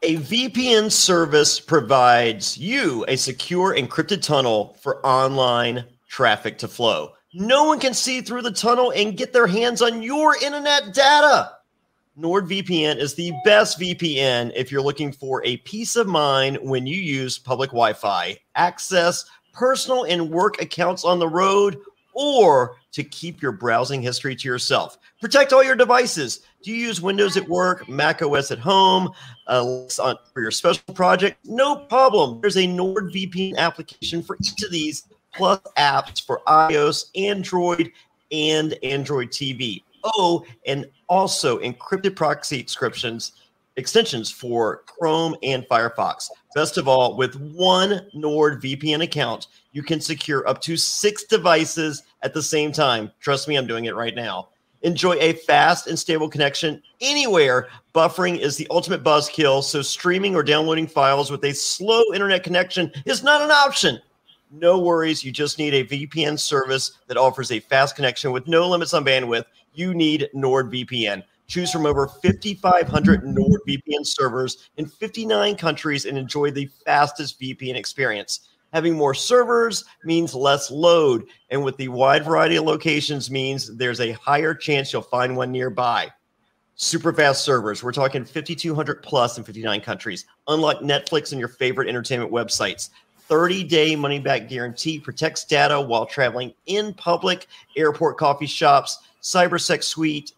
A VPN service provides you a secure encrypted tunnel for online traffic to flow. No one can see through the tunnel and get their hands on your internet data. NordVPN is the best VPN if you're looking for a peace of mind when you use public Wi-Fi, access personal and work accounts on the road, or to keep your browsing history to yourself. Protect all your devices. Do you use Windows at work, Mac OS at home, for your special project? No problem. There's a NordVPN application for each of these, plus apps for iOS, Android, and Android TV. Oh, and also encrypted proxy extensions for Chrome and Firefox. Best of all, with one NordVPN account, you can secure up to 6 devices at the same time. Trust me, I'm doing it right now. Enjoy a fast and stable connection anywhere. Buffering is the ultimate buzzkill, so streaming or downloading files with a slow internet connection is not an option. No worries, you just need a VPN service that offers a fast connection with no limits on bandwidth. You need NordVPN. Choose from over 5,500 NordVPN servers in 59 countries and enjoy the fastest VPN experience. Having more servers means less load, and with the wide variety of locations means there's a higher chance you'll find one nearby. Super fast servers. We're talking 5,200 plus in 59 countries. Unlock Netflix and your favorite entertainment websites. 30-day money-back guarantee protects data while traveling in public, airport coffee shops, CyberSec Suite,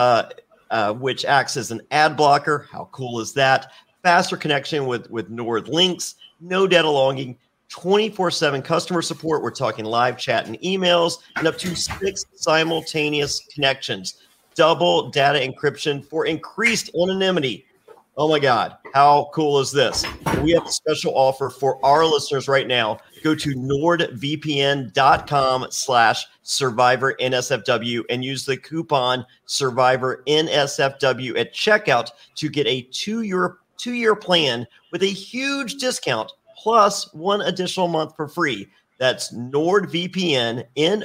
which acts as an ad blocker. How cool is that? Faster connection with Nord links, no data logging, 24/7 customer support. We're talking live chat and emails, and up to 6 simultaneous connections. Double data encryption for increased anonymity. Oh my God, how cool is this? We have a special offer for our listeners right now. Go to nordvpn.com/SurvivorNSFW and use the coupon SurvivorNSFW at checkout to get a two-year plan with a huge discount plus 1 additional month for free. That's NordVPN,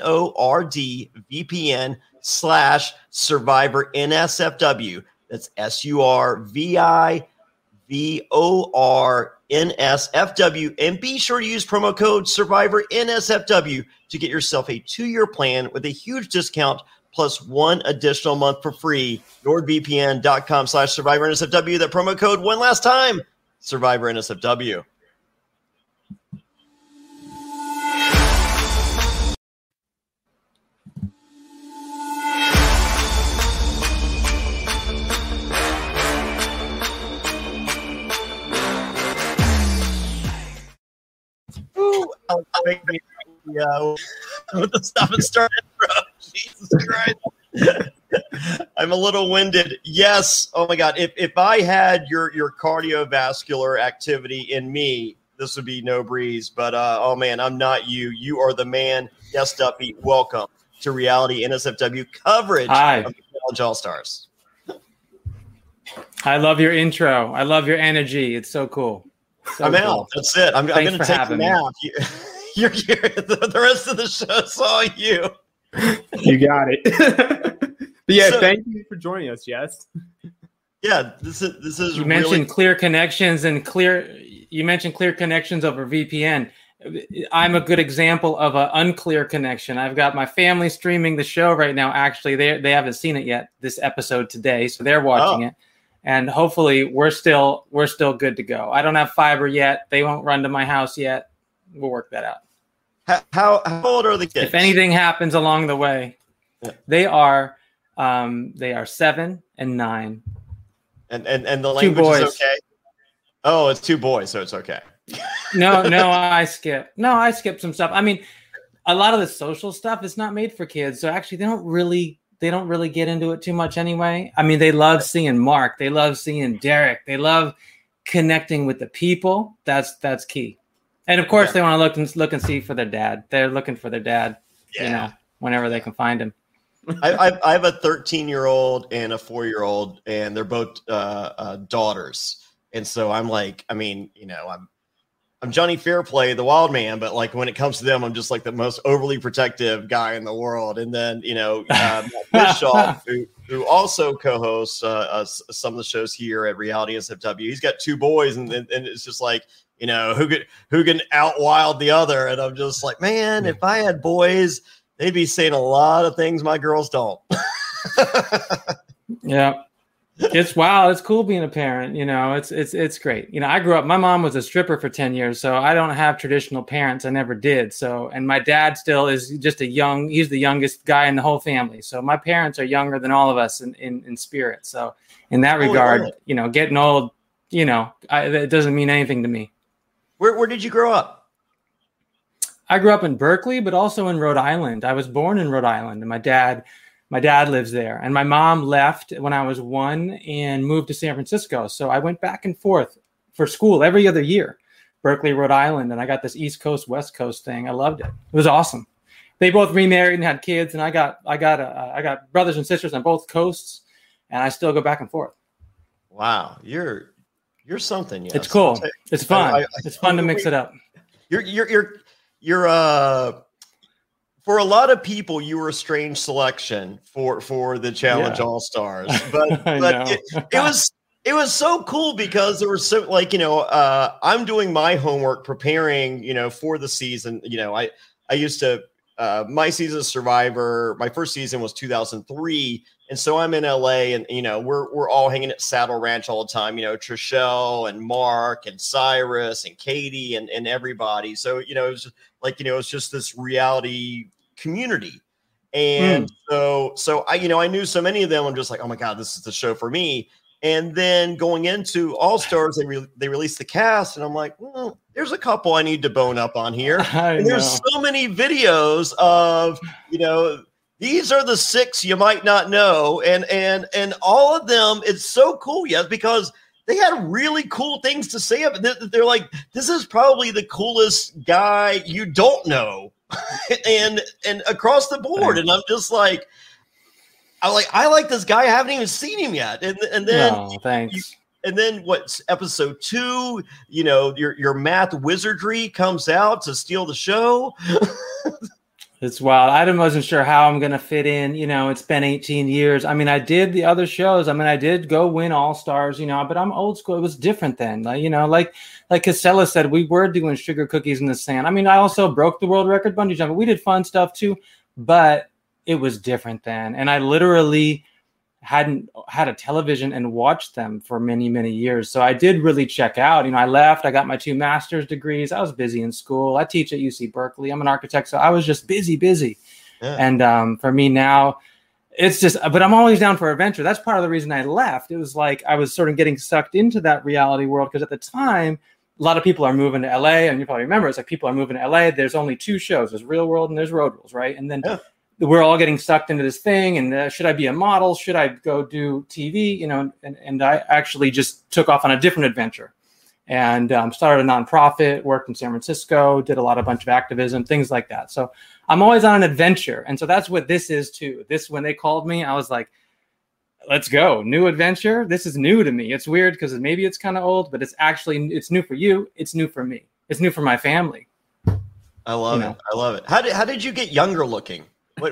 NordVPN/SurvivorNSFW. That's SurvivorNSFW. And be sure to use promo code SurvivorNSFW to get yourself a 2-year plan with a huge discount plus 1 additional month for free. NordVPN.com/SurvivorNSFW. That promo code one last time, SurvivorNSFW. With the stop and start intro. Jesus Christ. I'm a little winded. Yes. Oh my God. If I had your cardiovascular activity in me, this would be no breeze. But oh man, I'm not you. You are the man. Yes, Duffy. Welcome to Reality NSFW coverage of the College All-Stars. I love your intro. I love your energy. It's so cool. So I'm cool. Out. That's it. I'm going to take a nap. You're here. The rest of the show's all you. You got it. But yeah, thank you for joining us, Jess. Yeah, this is. You mentioned clear connections You mentioned clear connections over VPN. I'm a good example of an unclear connection. I've got my family streaming the show right now. Actually, they haven't seen it yet. This episode today, so they're watching it. And hopefully we're still good to go. I don't have fiber yet. They won't run to my house yet. We'll work that out. How old are the kids? If anything happens along the way, they are 7 and 9. And the language is okay. Oh, it's 2 boys, so it's okay. No, I skip some stuff. I mean, a lot of the social stuff is not made for kids, so actually they don't really get into it too much anyway. I mean, they love seeing Mark. They love seeing Derek. They love connecting with the people. That's key. And of course, they want to look and see for their dad. They're looking for their dad, whenever they can find him. I have a 13-year-old and a 4-year-old, and they're both daughters. And so I'm like, I'm Johnny Fairplay, the wild man, but like when it comes to them, I'm just like the most overly protective guy in the world. And then, Matt Bischoff, who also co-hosts some of the shows here at Reality SFW, he's got 2 boys, and it's just like, who can outwild the other. And I'm just like, man, if I had boys, they'd be saying a lot of things my girls don't. Yeah. It's wild. It's cool being a parent. It's great. I grew up, my mom was a stripper for 10 years. So I don't have traditional parents. I never did. So, and my dad still is just he's the youngest guy in the whole family. So my parents are younger than all of us in spirit. So in that regard, getting old, it doesn't mean anything to me. Where did you grow up? I grew up in Berkeley, but also in Rhode Island. I was born in Rhode Island, and my dad lives there. And my mom left when I was 1 and moved to San Francisco. So I went back and forth for school every other year, Berkeley, Rhode Island. And I got this East Coast, West Coast thing. I loved it. It was awesome. They both remarried and had kids. And I got brothers and sisters on both coasts. And I still go back and forth. Wow. You're something. Yes. It's cool. It's fun. It's fun to mix it up. You're for a lot of people, you were a strange selection for the Challenge All-Stars, but it was so cool because there was so I'm doing my homework preparing, for the season. I used to, my season of Survivor, my first season was 2003. And so I'm in LA and, we're all hanging at Saddle Ranch all the time, Trishelle and Mark and Cyrus and Katie and everybody. So, it was just it's just this reality community. And so I knew so many of them. I'm just like, oh my God, this is the show for me. And then going into All Stars, they released the cast, and I'm like, well, there's a couple I need to bone up on here. And there's so many videos of, these are the 6 you might not know, and all of them. It's so cool, yes, because they had really cool things to say. They're like, this is probably the coolest guy you don't know. and across the board, and I'm just like, I like this guy. I haven't even seen him yet, and then thanks. And then what's episode 2? Your math wizardry comes out to steal the show. It's wild. I wasn't sure how I'm going to fit in. It's been 18 years. I mean, I did the other shows. I mean, I did go win All-Stars, but I'm old school. It was different then. Like Casella said, we were doing sugar cookies in the sand. I mean, I also broke the world record bungee jumping. We did fun stuff too, but it was different then. And I literally hadn't had a television and watched them for many, many years. So I did really check out. I left. I got my 2 master's degrees. I was busy in school. I teach at UC Berkeley. I'm an architect, so I was just busy. Yeah. And for me now, it's just, but I'm always down for adventure. That's part of the reason I left. It was like I was sort of getting sucked into that reality world because at the time, a lot of people are moving to LA, and you probably remember it's like people are moving to LA. There's only 2 shows. There's Real World and there's Road Rules, right? And then we're all getting sucked into this thing. And should I be a model? Should I go do TV? And I actually just took off on a different adventure and started a nonprofit, worked in San Francisco, did a bunch of activism, things like that. So I'm always on an adventure. And so that's what this is too. When they called me, I was like, let's go. New adventure. This is new to me. It's weird because maybe it's kind of old, but it's new for you. It's new for me. It's new for my family. I love it. I love it. How did you get younger looking?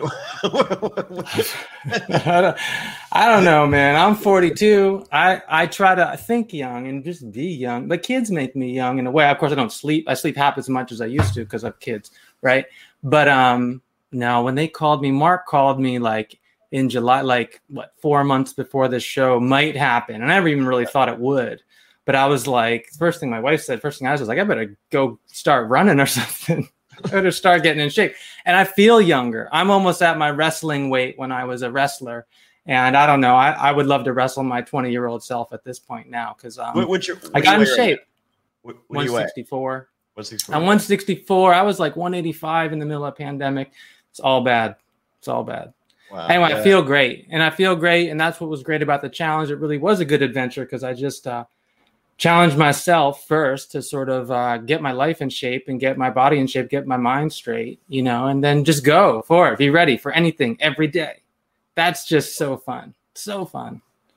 I don't know, man. I'm 42. I try to think young and just be young, but kids make me young in a way. Of course, I don't sleep. I sleep half as much as I used to because I have kids, right? But no, when they called me, Mark called me like in July, 4 months before this show might happen, and I never even really thought it would. But I was like, first thing my wife said, first thing I was like, I better go start running or something. Or to start getting in shape. And I feel younger. I'm almost at my wrestling weight when I was a wrestler. And I don't know. I would love to wrestle my 20-year-old self at this point now because I got in shape. What 164. 164. I'm 164. I was like 185 in the middle of the pandemic. It's all bad. Wow, anyway, yeah. I feel great. And that's what was great about the challenge. It really was a good adventure because I just challenge myself first to sort of get my life in shape and get my body in shape, get my mind straight, and then just go for it. Be ready for anything every day. That's just so fun. So fun.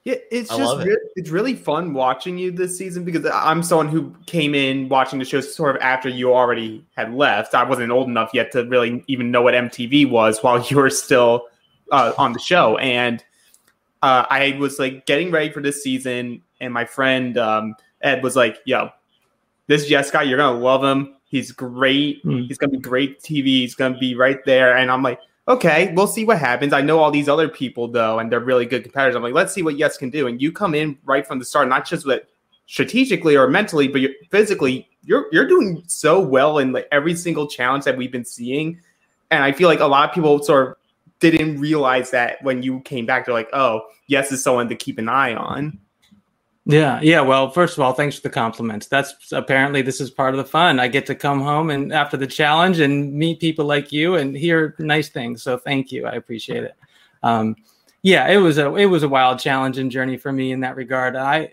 Yeah, it's really fun watching you this season because I'm someone who came in watching the show sort of after you already had left. I wasn't old enough yet to really even know what MTV was while you were still on the show. And I was like getting ready for this season, and my friend Ed was like, "Yo, this Jess guy, you're gonna love him. He's great. He's gonna be great TV. He's gonna be right there." And I'm like, okay, we'll see what happens. I know all these other people, though, and they're really good competitors. I'm like, let's see what Yes can do. And you come in right from the start, not just with strategically or mentally, but physically, you're doing so well in like every single challenge that we've been seeing. And I feel like a lot of people sort of didn't realize that when you came back. They're like, oh, Yes is someone to keep an eye on. Yeah. Well, first of all, thanks for the compliments. That's apparently this is part of the fun. I get to come home and after the challenge and meet people like you and hear nice things. So thank you. I appreciate it. It was a wild challenge and journey for me in that regard.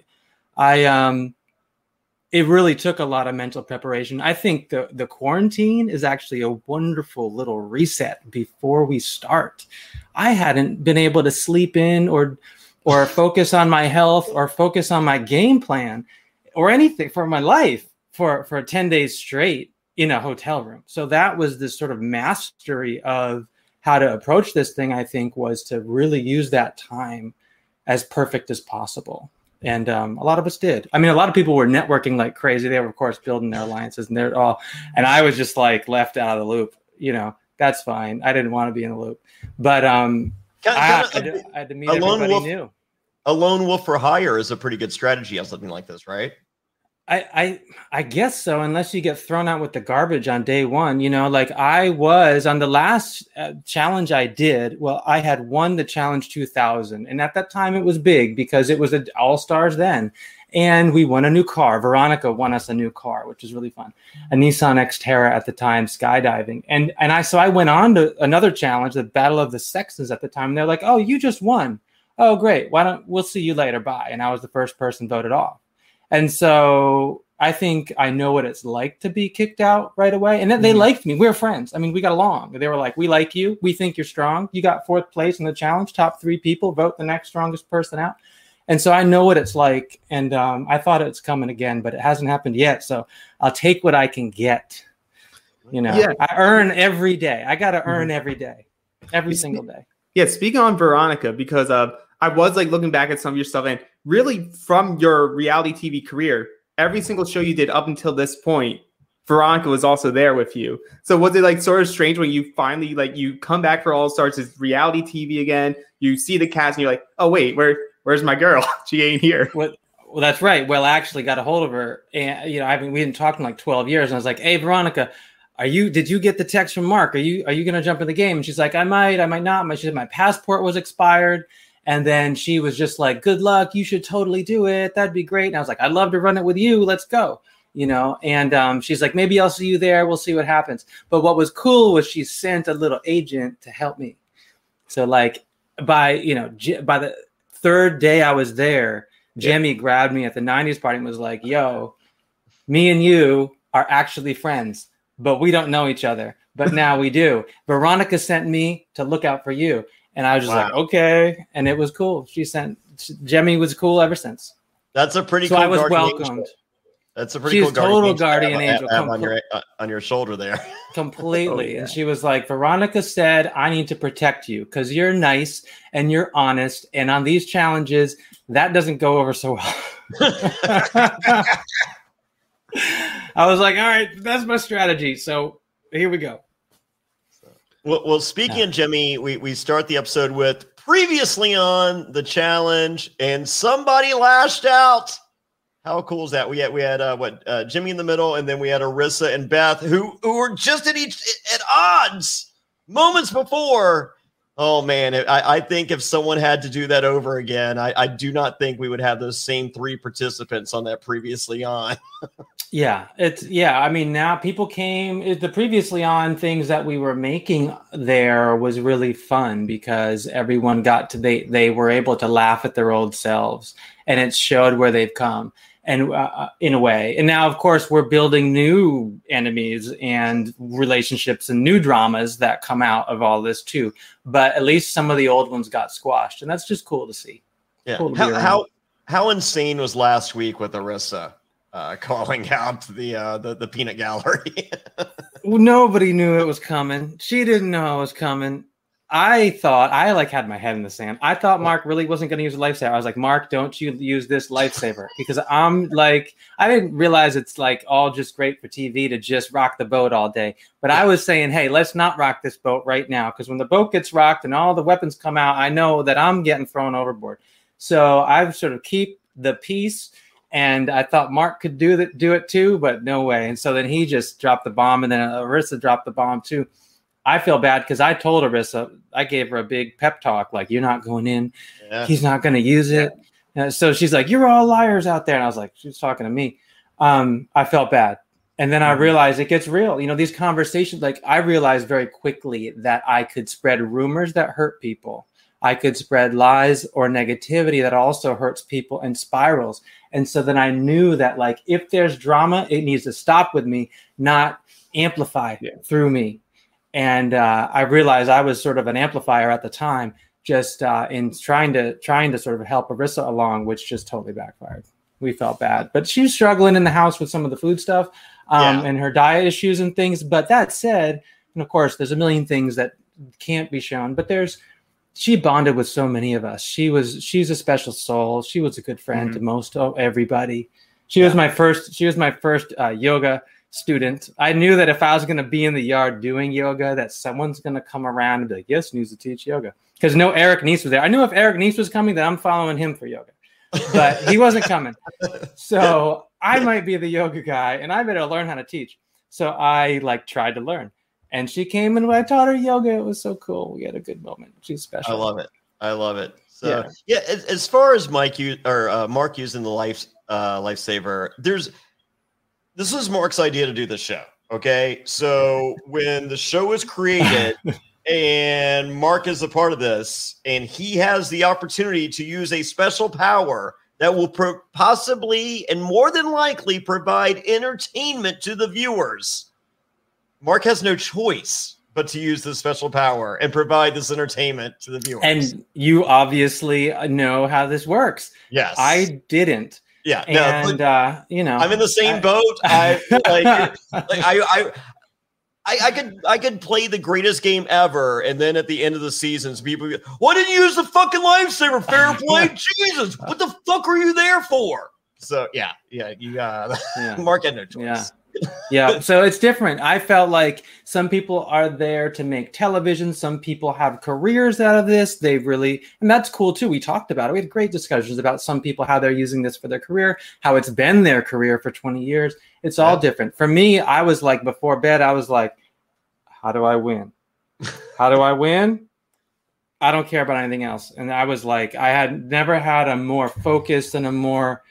It really took a lot of mental preparation. I think the quarantine is actually a wonderful little reset before we start. I hadn't been able to sleep in or focus on my health or focus on my game plan or anything for my life for 10 days straight in a hotel room. So that was this sort of mastery of how to approach this thing, I think, was to really use that time as perfect as possible. And a lot of us did. I mean, a lot of people were networking like crazy. They were, of course, building their alliances and and I was just like left out of the loop. That's fine. I didn't want to be in the loop, but I had to meet everybody new. A lone wolf for hire is a pretty good strategy on something like this, right? I guess so, unless you get thrown out with the garbage on day one. Like I was on the last challenge I did. Well, I had won the challenge 2000, and at that time it was big because it was all stars then, and we won a new car. Veronica won us a new car, which was really fun, a Nissan Xterra at the time, skydiving, and I went on to another challenge, the Battle of the Sexes at the time. And they're like, "Oh, you just won. Oh, great. We'll see you later. Bye." And I was the first person voted off. And so I think I know what it's like to be kicked out right away. And then they liked me. We were friends. I mean, we got along. They were like, "We like you. We think you're strong. You got 4th place in the challenge. Top 3 people vote the next strongest person out." And so I know what it's like. And I thought it's coming again, but it hasn't happened yet. So I'll take what I can get. I earn every day. I got to earn every day, every single day. Yeah, speaking on Veronica, because I was like looking back at some of your stuff, and really from your reality TV career, every single show you did up until this point, Veronica was also there with you. So was it like sort of strange when you finally you come back for All Stars, it's reality TV again, you see the cast and you're like, oh wait, where's my girl? She ain't here. Well, that's right. Well, I actually got a hold of her, and we hadn't talked in like 12 years, and I was like, "Hey, Veronica, did you get the text from Mark? Are you going to jump in the game?" And she's like, I might not. She said my passport was expired. And then she was just like, "Good luck. You should totally do it. That'd be great." And I was like, "I'd love to run it with you. Let's go." And she's like, "Maybe I'll see you there. We'll see what happens." But what was cool was she sent a little agent to help me. So like by the 3rd day I was there, Jemmy grabbed me at the 90s party and was like, "Yo, me and you are actually friends, but we don't know each other. But now we do. Veronica sent me to look out for you." And I was just like, okay. And it was cool. Jemmy was cool ever since. That's a pretty cool. So I was welcomed. Angel. That's a pretty cool total guardian angel on your shoulder there. Completely. Oh, yeah. And she was like, "Veronica said, I need to protect you because you're nice and you're honest. And on these challenges, that doesn't go over so well." I was like, all right, that's my strategy. So here we go. Well, speaking of Jimmy, we start the episode with previously on the challenge, and somebody lashed out. How cool is that? We had Jimmy in the middle, and then we had Arissa and Beth, who were just at odds moments before. Oh man, I think if someone had to do that over again, I do not think we would have those same 3 participants on that previously on. I mean, now people came. The previously on things that we were making there was really fun because everyone they were able to laugh at their old selves, and it showed where they've come. And in a way, and now of course we're building new enemies and relationships and new dramas that come out of all this too. But at least some of the old ones got squashed, and that's just cool to see. Yeah. Cool to be around. How insane was last week with Arissa calling out the peanut gallery? Nobody knew it was coming. She didn't know it was coming. I thought I had my head in the sand. I thought Mark really wasn't going to use a lifesaver. I was like, Mark, don't you use this lifesaver, because I'm like, I didn't realize it's like all just great for TV to just rock the boat all day. But I was saying, hey, let's not rock this boat right now, because when the boat gets rocked and all the weapons come out, I know that I'm getting thrown overboard. So I sort of keep the peace. And I thought Mark could do it too, but no way. And so then he just dropped the bomb, and then Arissa dropped the bomb too. I feel bad because I told Arissa, I gave her a big pep talk, like, you're not going in. Yeah. He's not going to use it. So she's like, you're all liars out there. And I was like, she's talking to me. I felt bad. And then I realized it gets real. You know, these conversations, like, I realized very quickly that I could spread rumors that hurt people. I could spread lies or negativity that also hurts people and spirals. And so then I knew that, like, if there's drama, it needs to stop with me, not amplify through me. And I realized I was sort of an amplifier at the time, just in trying to sort of help Arissa along, which just totally backfired. We felt bad, but she's struggling in the house with some of the food stuff and her diet issues and things. But that said, and of course, there's a million things that can't be shown, but she bonded with so many of us. She's a special soul. She was a good friend to everybody. She was my first yoga student. I knew that if I was going to be in the yard doing yoga, that someone's going to come around and be like, yes, needs to teach yoga. Because no Eric Nies was there. I knew if Eric Nies was coming, then I'm following him for yoga. But he wasn't coming. So I might be the yoga guy, and I better learn how to teach. So I tried to learn. And she came and I taught her yoga. It was so cool. We had a good moment. She's special. I love it. So yeah, as far as Mark using the lifesaver, this was Mark's idea to do the show. Okay, so when the show was created, and Mark is a part of this, and he has the opportunity to use a special power that will possibly and more than likely provide entertainment to the viewers. Mark has no choice but to use this special power and provide this entertainment to the viewers. And you obviously know how this works. Yes. I didn't. Yeah. And, I'm in the same boat. I could play the greatest game ever. And then at the end of the seasons, people go, why didn't you use the fucking lifesaver? Fair play. Jesus, what the fuck are you there for? So Mark had no choice. Yeah, so it's different. I felt like some people are there to make television. Some people have careers out of this. And that's cool too. We talked about it. We had great discussions about some people, how they're using this for their career, how it's been their career for 20 years. It's all different. For me, I was like, before bed, I was like, how do I win? How do I win? I don't care about anything else. And I was like, I had never had a more focused and a more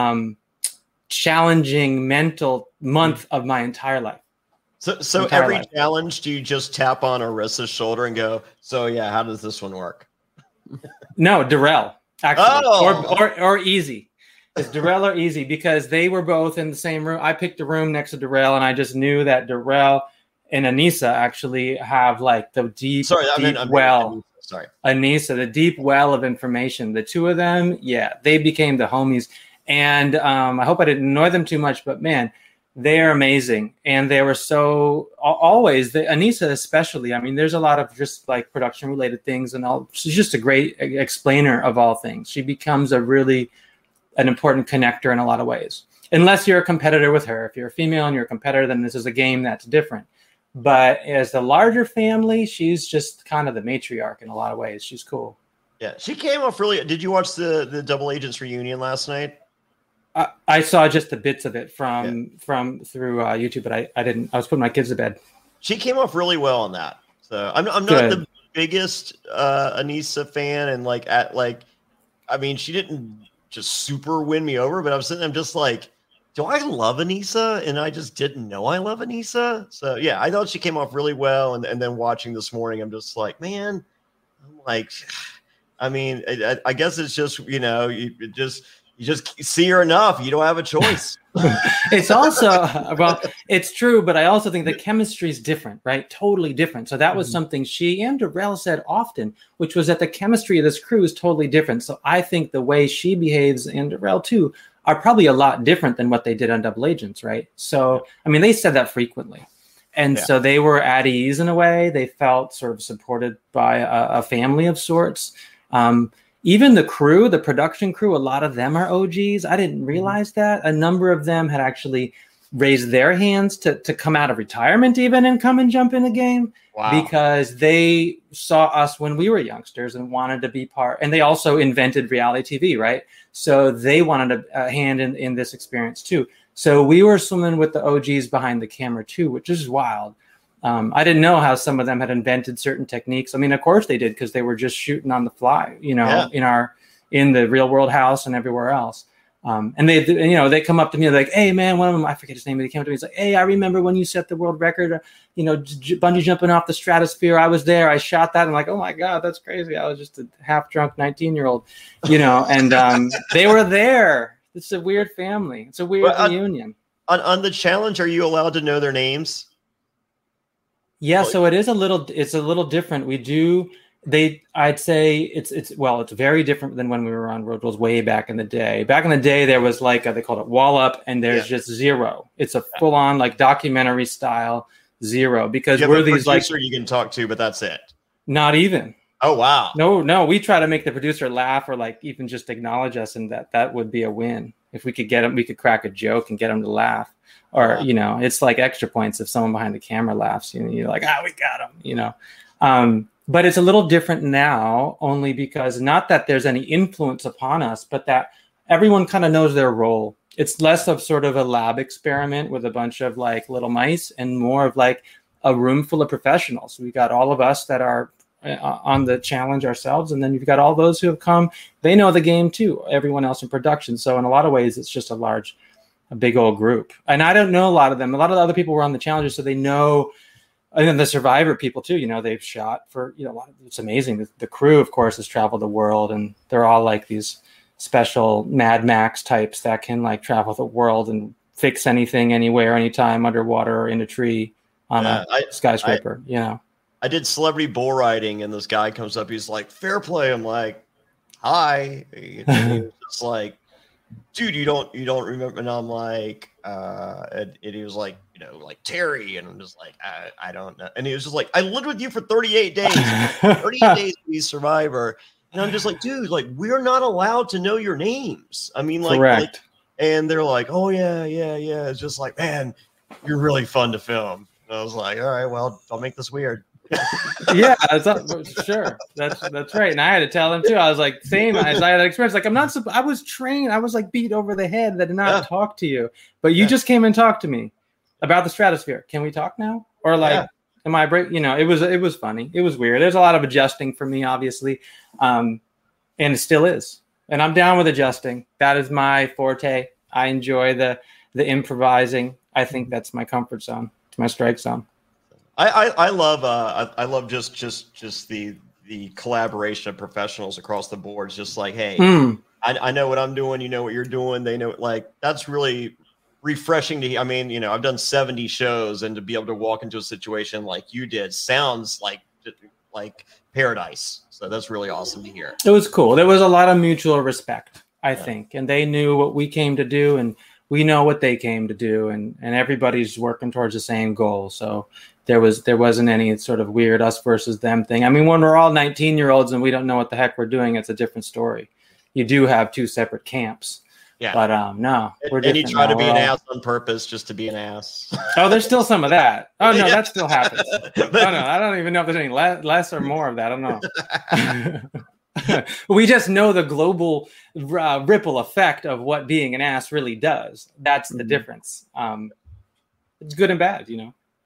challenging mental month of my entire life. So every challenge, do you just tap on Arissa's shoulder and go, so yeah, how does this one work? No, Darrell, actually, or Easy. It's Darrell or Easy, because they were both in the same room. I picked a room next to Darrell, and I just knew that Darrell and Anissa actually have the deep well. Anissa, the deep well of information. The two of them, they became the homies. And I hope I didn't annoy them too much, but man, they're amazing. And they were so always, Anissa especially. I mean, there's a lot of just production related things and all. She's just a great explainer of all things. She becomes an important connector in a lot of ways. Unless you're a competitor with her. If you're a female and you're a competitor, then this is a game that's different. But as the larger family, she's just kind of the matriarch in a lot of ways. She's cool. Yeah, she came off really. Did you watch the Double Agents reunion last night? I saw just the bits of it through YouTube, but I didn't. I was putting my kids to bed. She came off really well on that. So I'm not the biggest Anissa fan, and she didn't just super win me over, but I was sitting there, I'm just like, do I love Anissa? And I just didn't know I love Anissa. So yeah, I thought she came off really well, and then watching this morning, I'm just like, man, I guess it's just You just see her enough. You don't have a choice. It's also, well, it's true, but I also think the chemistry is different, right? Totally different. So that was something she and Darrell said often, which was that the chemistry of this crew is totally different. So I think the way she behaves, and Darrell too, are probably a lot different than what they did on Double Agents, right? So, I mean, they said that frequently. And so they were at ease in a way. They felt sort of supported by a family of sorts. Even the crew, the production crew, a lot of them are OGs. I didn't realize that. A number of them had actually raised their hands to come out of retirement even and come and jump in the game. Wow. Because they saw us when we were youngsters and wanted to be part. And they also invented reality TV, right? So they wanted a hand in this experience too. So we were swimming with the OGs behind the camera too, which is wild. I didn't know how some of them had invented certain techniques. I mean, of course they did, because they were just shooting on the fly, you know, in the Real World house and everywhere else. And they come up to me like, hey man, one of them, I forget his name, but he came up to me. He's like, hey, I remember when you set the world record, bungee jumping off the stratosphere. I was there. I shot that. I'm like, oh my God, that's crazy. I was just a half drunk 19-year-old, and they were there. It's a weird family. It's a weird reunion. On the challenge, are you allowed to know their names? Yeah, so it's a little different. I'd say it's very different than when we were on Road Rules way back in the day. Back in the day, there was like they called it wall up, and there's just zero. It's a full on like documentary style zero, because we're these like you can talk to, but that's it. Not even. Oh wow. No, we try to make the producer laugh or like even just acknowledge us, and that would be a win. If we could get him, we could crack a joke and get him to laugh. Or, it's like extra points if someone behind the camera laughs, you're like, we got him, But it's a little different now, only because not that there's any influence upon us, but that everyone kind of knows their role. It's less of sort of a lab experiment with a bunch of like little mice and more of like a room full of professionals. We got all of us that are on the challenge ourselves. And then you've got all those who have come, they know the game too, everyone else in production. So in a lot of ways, it's just a big old group. And I don't know a lot of them. A lot of the other people were on the challenges, so they know. And then the Survivor people too, they've shot for, a lot of, it's amazing. The crew, of course, has traveled the world, and they're all like these special Mad Max types that can like travel the world and fix anything, anywhere, anytime, underwater or in a tree on a skyscraper, I did celebrity bull riding, and this guy comes up, he's like, fair play. I'm like, hi. And he was just like, dude, you don't remember? And I'm like, and he was like, like Terry. And I'm just like, I don't know. And he was just like, I lived with you for 38 days. 38 days to be Survivor. And I'm just like, dude, like, we're not allowed to know your names. I mean, like, and they're like, oh yeah. It's just like, man, you're really fun to film. And I was like, all right, well, I'll make this weird. Yeah, sure. That's right. And I had to tell him too. I was like, same as I had an experience. Like, I was trained. I was like beat over the head that did not talk to you, but you just came and talked to me about the stratosphere. Can we talk now? Or like, am I break? It was funny. It was weird. There's a lot of adjusting for me, obviously. And it still is. And I'm down with adjusting. That is my forte. I enjoy the improvising. I think that's my comfort zone. It's my strike zone. I love just the collaboration of professionals across the board. It's just like, hey, I know what I'm doing. You know what you're doing. They know, like, that's really refreshing to hear. I mean, I've done 70 shows, and to be able to walk into a situation like you did sounds like paradise. So that's really awesome to hear. It was cool. There was a lot of mutual respect, I think, and they knew what we came to do, and we know what they came to do, and everybody's working towards the same goal. So there wasn't any sort of weird us versus them thing. I mean, when we're all 19-year-olds and we don't know what the heck we're doing, it's a different story. You do have two separate camps. Yeah. But no, we're different. And you try to be an ass on purpose just to be an ass. Oh, there's still some of that. Oh no, that still happens. Oh no, I don't even know if there's any less or more of that. I don't know. We just know the global ripple effect of what being an ass really does. That's the difference. It's good and bad, Yeah.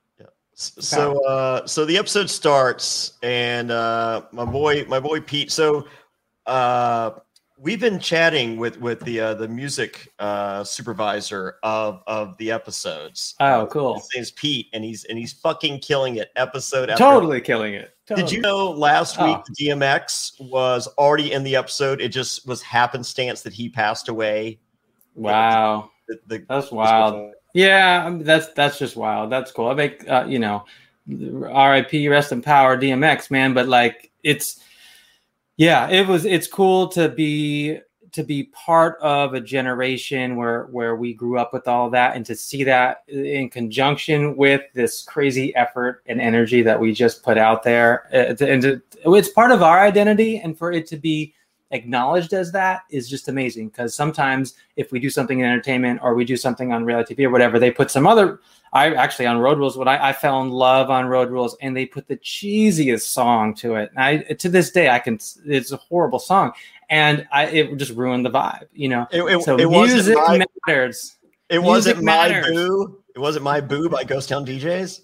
So the episode starts, and my boy Pete. So we've been chatting with the music supervisor of the episodes. Oh, cool. His name's Pete, and he's fucking killing it episode after. Totally killing it. Totally. Did you know last week DMX was already in the episode? It just was happenstance that he passed away. Wow, that's wild. Yeah, that's just wild. That's cool. I make R.I.P. Rest in power, DMX, man. But like, it's cool to be part of a generation where we grew up with all that, and to see that in conjunction with this crazy effort and energy that we just put out there. It's part of our identity, and for it to be acknowledged as that is just amazing. Because sometimes if we do something in entertainment or we do something on reality TV or whatever, they put some other. I actually on Road Rules, I fell in love on Road Rules, and they put the cheesiest song to it. And to this day, it's a horrible song, and it just ruined the vibe. So music matters. It wasn't My Boo. It wasn't My Boo by Ghost Town DJs.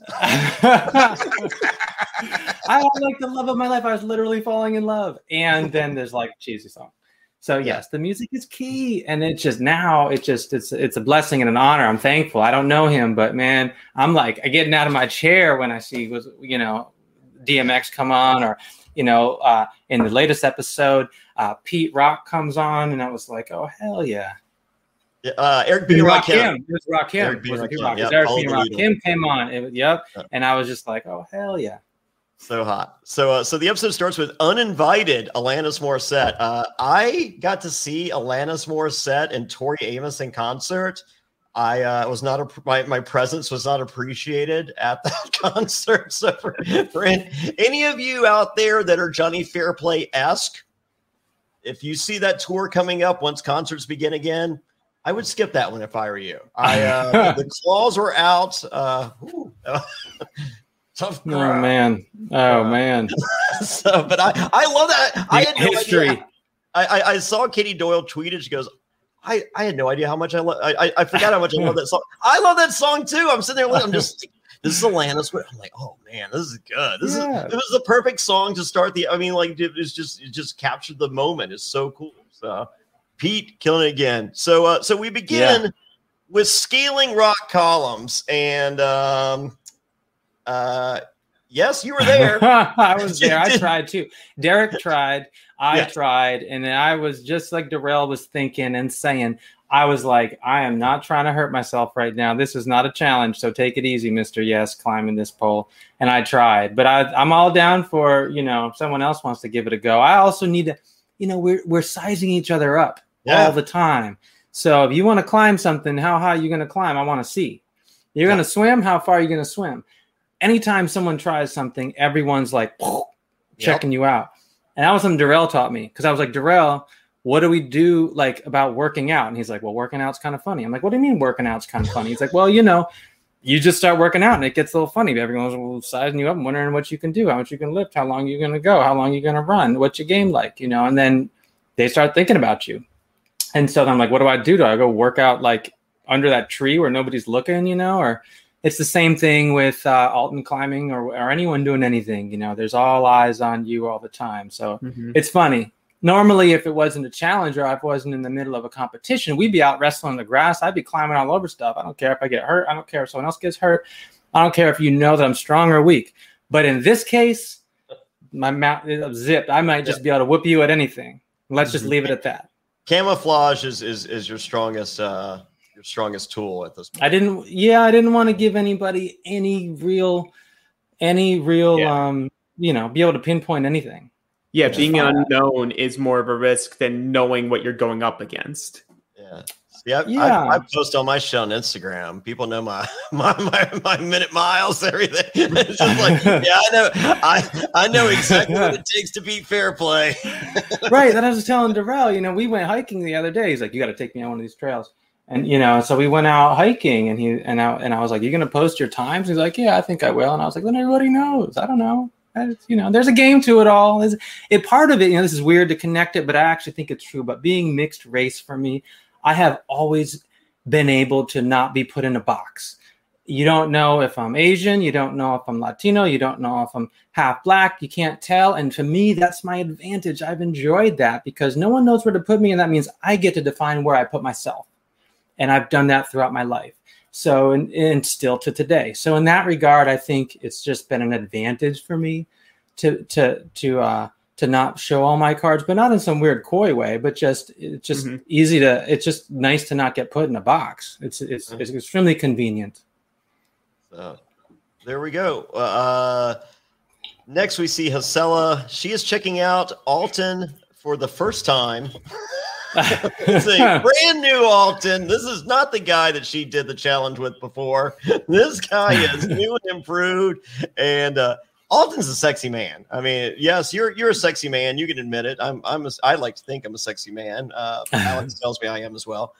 I had like the love of my life. I was literally falling in love, and then there's like a cheesy song. So yes, the music is key, and it's a blessing and an honor. I'm thankful. I don't know him, but man, I'm like getting out of my chair when I see DMX come on, or in the latest episode, Pete Rock comes on, and I was like, oh hell yeah. Eric B. Rakim. It was Rakim. Eric B. Rakim came on. And I was just like, oh hell yeah. So hot. So the episode starts with uninvited Alanis Morissette. I got to see Alanis Morissette and Tori Amos in concert. I was not my presence was not appreciated at that concert. So for any of you out there that are Johnny Fairplay-esque, if you see that tour coming up once concerts begin again, I would skip that one if I were you. The claws were out. Tough crowd. Oh man. But I love that. I had no history. idea. I saw Katie Doyle tweet it. She goes, I had no idea how much I love. I forgot how much I love that song. I love that song too. I'm sitting there. I'm just. This is Alanis. I'm like, oh man, this is good. It was the perfect song to start the. I mean, like it just captured the moment. It's so cool. So Pete killing it again. So we begin with scaling rock columns, and yes, you were there. I was there. I tried too. Derek tried. I tried, and I was just like Darrell was thinking and saying. I was like, I am not trying to hurt myself right now. This is not a challenge, so take it easy, Mr. Yes, climbing this pole. And I tried, but I'm all down for, if someone else wants to give it a go. I also need to, we're sizing each other up all the time. So if you want to climb something, how high are you going to climb? I want to see. You're going to swim? How far are you going to swim? Anytime someone tries something, everyone's like checking you out. And that was something Darrell taught me, because I was like, Darrell, what do we do like about working out? And he's like, well, working out's kind of funny. I'm like, what do you mean working out's kind of funny? He's like, well, you just start working out and it gets a little funny. Everyone's sizing you up and wondering what you can do, how much you can lift, how long you're going to go, how long you're going to run, what's your game like, and then they start thinking about you. And so I'm like, what do I do? Do I go work out like under that tree where nobody's looking, or it's the same thing with Alton climbing or anyone doing anything, there's all eyes on you all the time. So It's funny. Normally, if it wasn't a challenge or I wasn't in the middle of a competition, we'd be out wrestling the grass. I'd be climbing all over stuff. I don't care if I get hurt. I don't care if someone else gets hurt. I don't care if you know that I'm strong or weak. But in this case, my mouth is zipped. I might just be able to whip you at anything. Let's just leave it at that. Camouflage is your strongest tool at this point. I didn't want to give anybody any real be able to pinpoint anything. Yeah, being unknown is more of a risk than knowing what you're going up against. I post all my shit on Instagram. People know my minute miles, everything. It's just like, I know exactly what it takes to beat fair play. Right. Then I was telling Darrell, we went hiking the other day. He's like, you got to take me on one of these trails. And, so we went out hiking and I was like, you going to post your times? He's like, yeah, I think I will. And I was like, then everybody knows. I don't know. There's a game to it all. Part of it, this is weird to connect it, but I actually think it's true. But being mixed race for me, I have always been able to not be put in a box. You don't know if I'm Asian. You don't know if I'm Latino. You don't know if I'm half black. You can't tell. And to me, that's my advantage. I've enjoyed that because no one knows where to put me. And that means I get to define where I put myself. And I've done that throughout my life. So, and still to today. So in that regard, I think it's just been an advantage for me to not show all my cards, but not in some weird coy way, but it's just nice to not get put in a box. It's extremely convenient. So there we go. Next, we see Josela. She is checking out Alton for the first time. It's a brand new Alton. This is not the guy that she did the challenge with before. This guy is new and improved. And Alton's a sexy man. I mean, yes, you're a sexy man. You can admit it. I like to think I'm a sexy man. Alex tells me I am as well.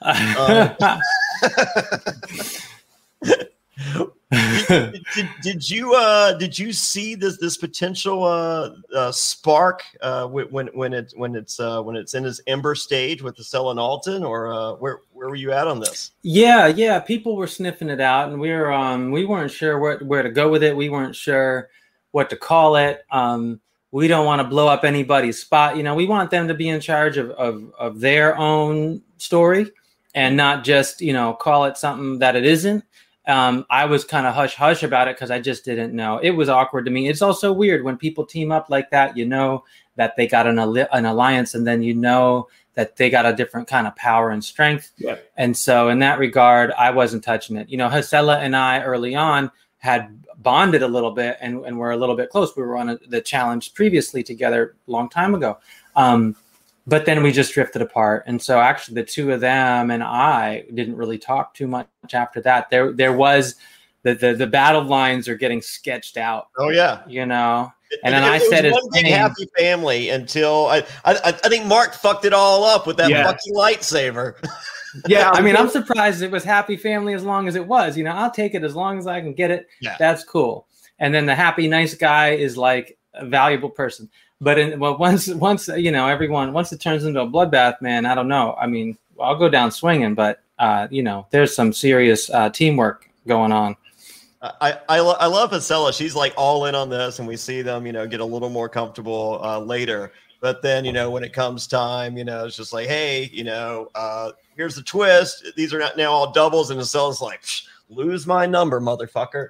Did you see this potential spark when it's in its ember stage with Josela and Alton, or where were you at on this? Yeah, people were sniffing it out, and we weren't sure where to go with it. We weren't sure what to call it. We don't want to blow up anybody's spot. We want them to be in charge of their own story and not just call it something that it isn't. I was kind of hush about it because I just didn't know. It was awkward to me. It's also weird when people team up like that, that they got an alliance, and then that they got a different kind of power and strength. Yeah. And so in that regard, I wasn't touching it. Josela and I early on had bonded a little bit and were a little bit close. We were on the challenge previously together a long time ago. But then we just drifted apart. And so actually the two of them and I didn't really talk too much after that. There was the battle lines are getting sketched out. Oh yeah. And then I said it's one big happy family until I think Mark fucked it all up with that fucking lightsaber. Yeah. I mean, I'm surprised it was happy family as long as it was. I'll take it as long as I can get it. Yeah. That's cool. And then the happy, nice guy is like a valuable person. But once it turns into a bloodbath, man, I don't know. I mean, I'll go down swinging, but there's some serious teamwork going on. I love Josela. She's like all in on this, and we see them, get a little more comfortable later. But then, when it comes time, it's just like, hey, here's the twist. These are not now all doubles, and Josela's like, lose my number, motherfucker.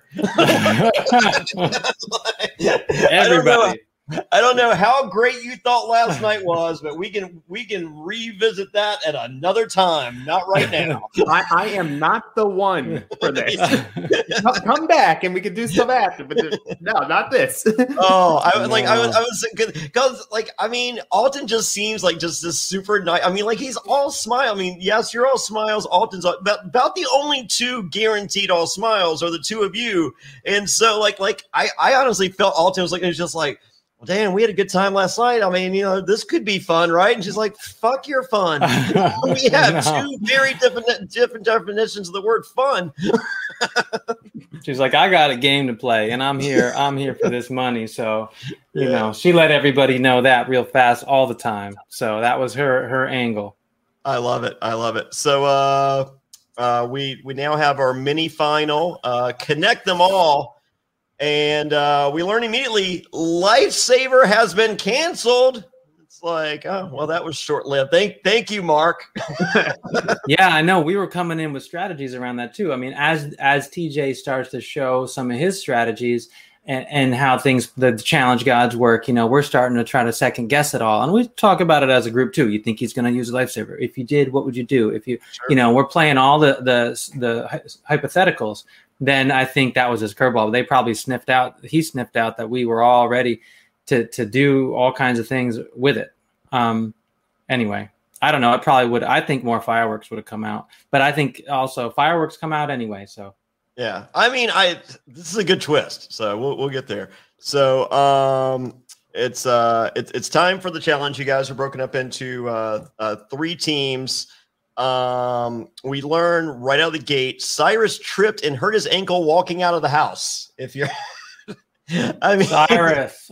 Everybody. I don't know how great you thought last night was, but we can revisit that at another time. Not right now. I am not the one for this. Come back and we can do stuff after, but no, not this. Oh, I was because Alton just seems like just this super nice. I mean, like he's all smile. I mean, yes, you're all smiles. Alton's about the only two guaranteed all smiles are the two of you, and so I honestly felt Alton was like it was just like. Damn, we had a good time last night. I mean, this could be fun, right? And she's like, fuck your fun. We have two very different definitions of the word fun. She's like, I got a game to play, and I'm here for this money. So, she let everybody know that real fast all the time. So that was her angle. I love it. So we now have our mini final, connect them all. And we learn immediately Lifesaver has been canceled. It's like, oh, well, that was short-lived. Thank you, Mark. Yeah, I know. We were coming in with strategies around that too. I mean, as TJ starts to show some of his strategies and how the challenge gods work, we're starting to try to second guess it all. And we talk about it as a group too. You think he's going to use a Lifesaver? If you did, what would you do? If you, we're playing all the hypotheticals. Then I think that was his curveball. They probably sniffed out that we were all ready to do all kinds of things with it. Anyway, I don't know. It probably would. I think more fireworks would have come out, but I think also fireworks come out anyway. So yeah, I mean, this is a good twist. So we'll get there. So it's time for the challenge. You guys are broken up into 3 teams. We learn right out of the gate, Cyrus tripped and hurt his ankle walking out of the house. If you're, Cyrus,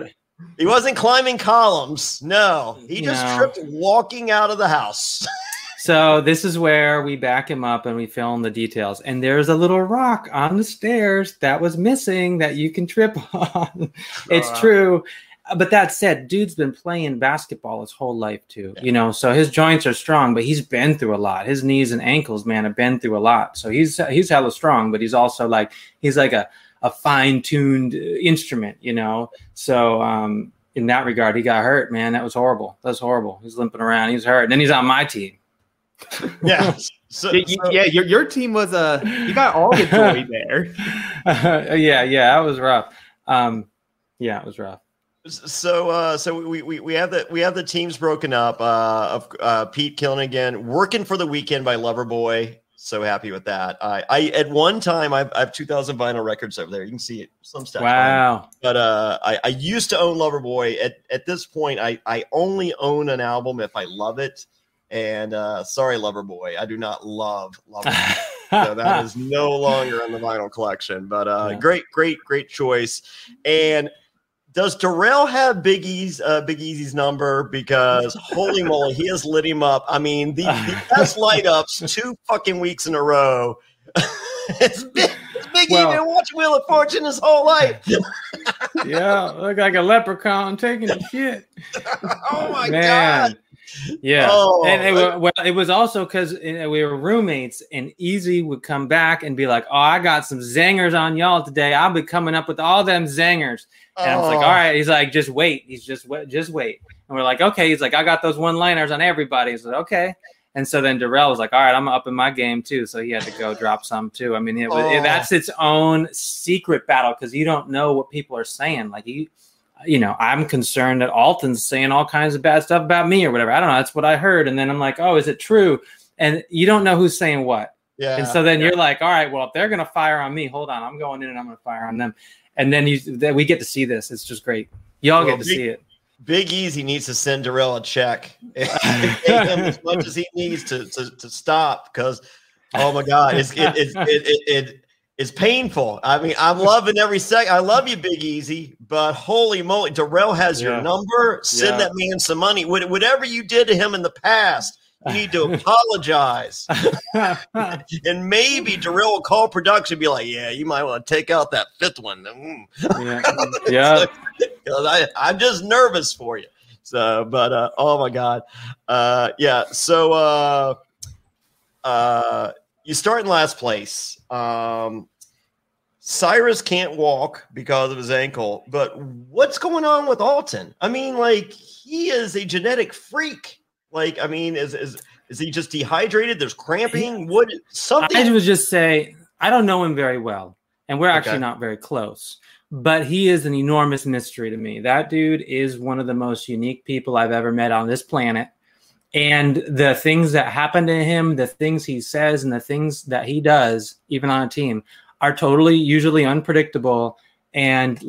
he wasn't climbing columns. No, he just tripped walking out of the house. So this is where we back him up and we fill in the details. And there's a little rock on the stairs that was missing that you can trip on. It's true. But that said, dude's been playing basketball his whole life too, so his joints are strong, but he's been through a lot. His knees and ankles, man, have been through a lot. So he's hella strong, but he's also like a fine-tuned instrument, So in that regard, he got hurt, man. That was horrible. He's limping around. He's hurt. And then he's on my team. Yeah. Your team was you got all the joy there. Yeah, that was rough. It was rough. So we have the teams broken up. Of Pete killing again, working for the weekend by Loverboy. So happy with that. I at one time I have 2,000 vinyl records over there. You can see it. Some stuff. Wow. But I used to own Loverboy. At this point, I only own an album if I love it. And sorry, Loverboy, I do not love Loverboy. So that is no longer in the vinyl collection. But great choice. And does Darrell have Big Easy's number? Because holy moly, he has lit him up. I mean, the best light ups 2 fucking weeks in a row. It's Big E been watching Wheel of Fortune his whole life. Yeah, look like a leprechaun taking a shit. Oh my God. Yeah, and it was also because we were roommates, and Easy would come back and be like, "Oh, I got some zingers on y'all today. I'll be coming up with all them zingers." And I was like, "All right." He's like, "Just wait." He's just wait. And we're like, "Okay." He's like, "I got those one-liners on everybody." He's like, "Okay." And so then Darrell was like, "All right, I'm up in my game too." So he had to go drop some too. I mean, that's its own secret battle because you don't know what people are saying. Like I'm concerned that Alton's saying all kinds of bad stuff about me or whatever. I don't know. That's what I heard. And then I'm like, oh, is it true? And you don't know who's saying what. Yeah. And so then you're like, all right, well, if they're going to fire on me, hold on. I'm going in and I'm going to fire on them. And then we get to see this. It's just great. Y'all get to see it. Big Easy needs to send Darrell a check and pay him as much as he needs to stop because, oh, my God, it's painful. I mean, I'm loving every second. I love you, Big Easy, but holy moly, Darrell has your number. Send that man some money. Whatever you did to him in the past, you need to apologize. And maybe Darrell will call production and be like, yeah, you might want to take out that 5th one. Yeah. Because I'm just nervous for you. So, but, oh, my God. Yeah, so you start in last place. Cyrus can't walk because of his ankle, but what's going on with Alton? I mean, like, he is a genetic freak. Like, I mean, is he just dehydrated? There's cramping. Something? I would just say I don't know him very well, and we're actually not very close. But he is an enormous mystery to me. That dude is one of the most unique people I've ever met on this planet. And the things that happen to him, the things he says, and the things that he does, even on a team, are totally usually unpredictable and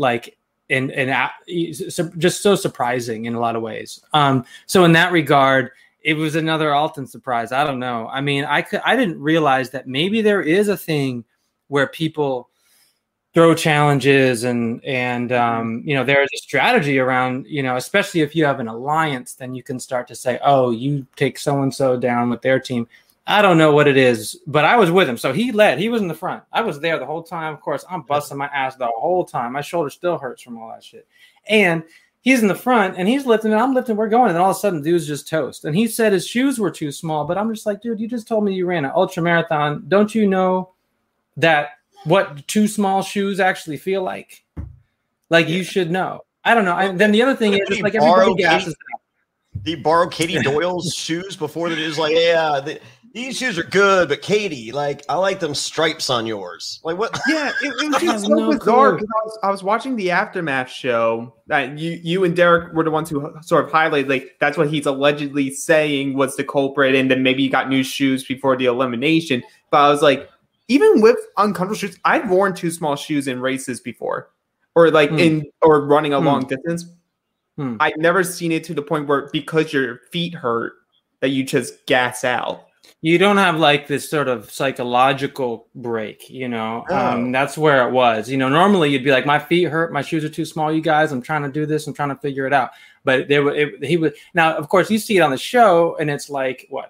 just so surprising in a lot of ways. So in that regard, it was another Alton surprise. I don't know. I mean, I didn't realize that maybe there is a thing where people throw challenges and there's a strategy around, especially if you have an alliance, then you can start to say, oh, you take so-and-so down with their team. I don't know what it is, but I was with him. So he was in the front. I was there the whole time. Of course, I'm busting my ass the whole time. My shoulder still hurts from all that shit. And he's in the front and he's lifting and I'm lifting. We're going. And then all of a sudden, dude's just toast. And he said his shoes were too small, but I'm just like, dude, you just told me you ran an ultra marathon. Don't you know that what too small shoes actually feel like? You should know. I don't know. Then the other thing is, it's like everybody gasses out. He borrowed Katie Doyle's shoes before that. It was like, these shoes are good, but Katie, I like them stripes on yours. Like what? Yeah, it was just so bizarre because I was watching the Aftermath show. You and Derek were the ones who sort of highlighted, that's what he's allegedly saying was the culprit, and then maybe he got new shoes before the elimination. But I was like, even with uncomfortable shoes, I've worn too small shoes in races before, or or running a long distance. I've never seen it to the point where because your feet hurt that you just gas out. You don't have this sort of psychological break, That's where it was. Normally you'd be like, my feet hurt, my shoes are too small, you guys. I'm trying to do this. I'm trying to figure it out. But he was now, of course, you see it on the show, and it's like what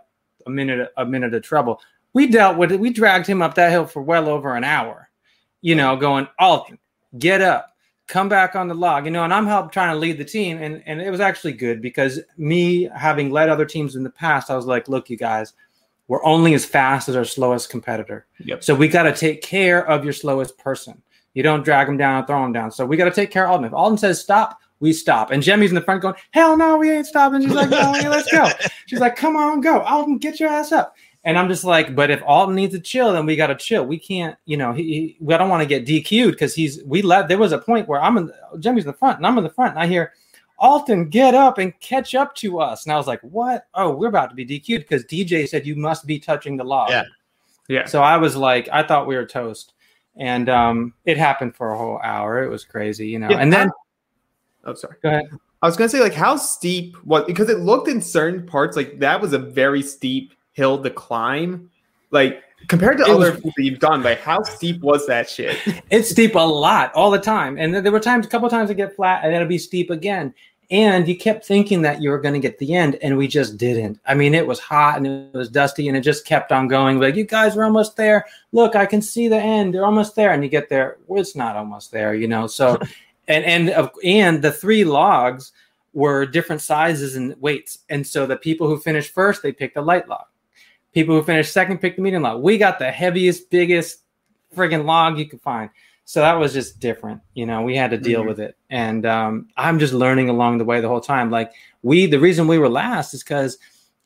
a minute of trouble. We dealt with it. We dragged him up that hill for well over an hour, going, Alton, get up, come back on the log, and I'm trying to lead the team. And it was actually good because me having led other teams in the past, I was like, look, you guys, we're only as fast as our slowest competitor. Yep. So we got to take care of your slowest person. You don't drag them down and throw them down. So we got to take care of Alton. If Alton says stop, we stop. And Jemmy's in the front going, hell no, we ain't stopping. She's like, no, let's go. She's like, come on, go. Alton, get your ass up. And I'm just like, but if Alton needs to chill, then we got to chill. We can't, we don't want to get DQ'd because there was a point where Jemmy's in the front and I'm in the front and I hear, Alton, get up and catch up to us. And I was like, what? Oh, we're about to be DQ'd because DJ said you must be touching the log. Yeah. So I was like, I thought we were toast. And it happened for a whole hour. It was crazy, Yeah, and then oh, sorry. Go ahead. I was gonna say, like, how steep was, because it looked in certain parts like that was a very steep hill to climb. Like compared to other things that you've done, like how steep was that shit? It's steep a lot all the time. And there were a couple times to get flat and then it'd be steep again. And you kept thinking that you were going to get the end, and we just didn't. I mean, it was hot and it was dusty, and it just kept on going. Like, you guys are almost there. Look, I can see the end. They're almost there. And you get there. Well, it's not almost there, So, and the 3 logs were different sizes and weights. And so the people who finished first, they picked the light log. People who finished second picked the medium log. We got the heaviest, biggest friggin' log you could find. So that was just different. We had to deal with it. And I'm just learning along the way the whole time. Like the reason we were last is because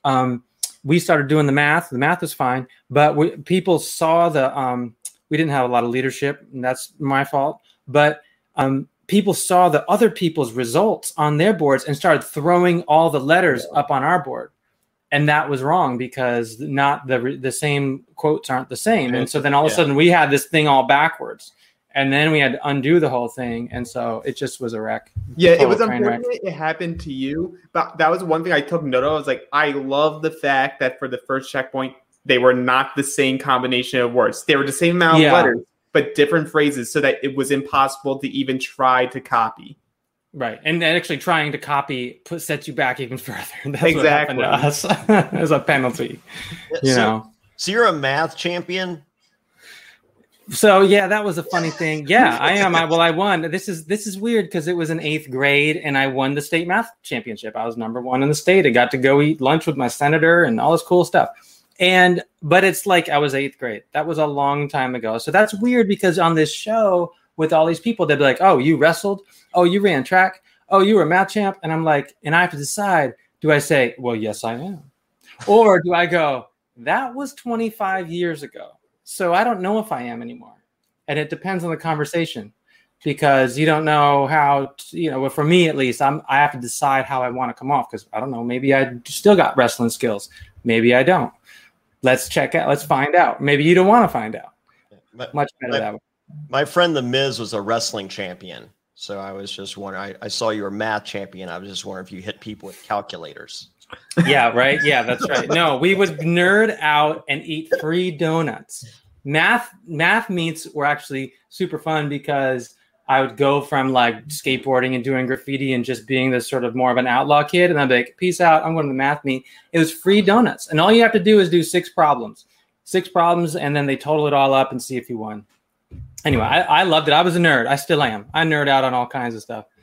we started doing the math. The math was fine, but people saw we didn't have a lot of leadership, and that's my fault. But people saw the other people's results on their boards and started throwing all the letters up on our board. And that was wrong because not the same quotes aren't the same. And so then all of a sudden we had this thing all backwards. And then we had to undo the whole thing. And so it just was a wreck. Yeah, it was unfortunate it happened to you. But that was one thing I took note of. I was like, I love the fact that for the first checkpoint, they were not the same combination of words. They were the same amount of letters, but different phrases so that it was impossible to even try to copy. Right. And actually trying to copy sets you back even further. That's exactly. what happened to us. As a penalty. So you're a math champion? So yeah, that was a funny thing. Yeah, I am. I won. This is weird because it was in 8th grade and I won the state math championship. I was number 1 in the state. I got to go eat lunch with my senator and all this cool stuff. But it's like I was 8th grade. That was a long time ago. So that's weird because on this show with all these people, they'd be like, "Oh, you wrestled? Oh, you ran track? Oh, you were a math champ?" And I'm like, and I have to decide: do I say, "Well, yes, I am," or do I go, "That was 25 years ago"? So I don't know if I am anymore. And it depends on the conversation because you don't know how, well, for me at least, I have to decide how I want to come off because I don't know, maybe I still got wrestling skills. Maybe I don't. Let's check out. Let's find out. Maybe you don't want to find out. Much better that way. My friend The Miz was a wrestling champion. So I was just wondering, I saw you were a math champion. I was just wondering if you hit people with calculators. Yeah, right. Yeah, that's right. No, we would nerd out and eat free donuts. Math meets were actually super fun because I would go from like skateboarding and doing graffiti and just being this sort of more of an outlaw kid. And I'd be like, peace out. I'm going to the math meet. It was free donuts. And all you have to do is do 6 problems. And then they total it all up and see if you won. Anyway, I loved it. I was a nerd. I still am. I nerd out on all kinds of stuff.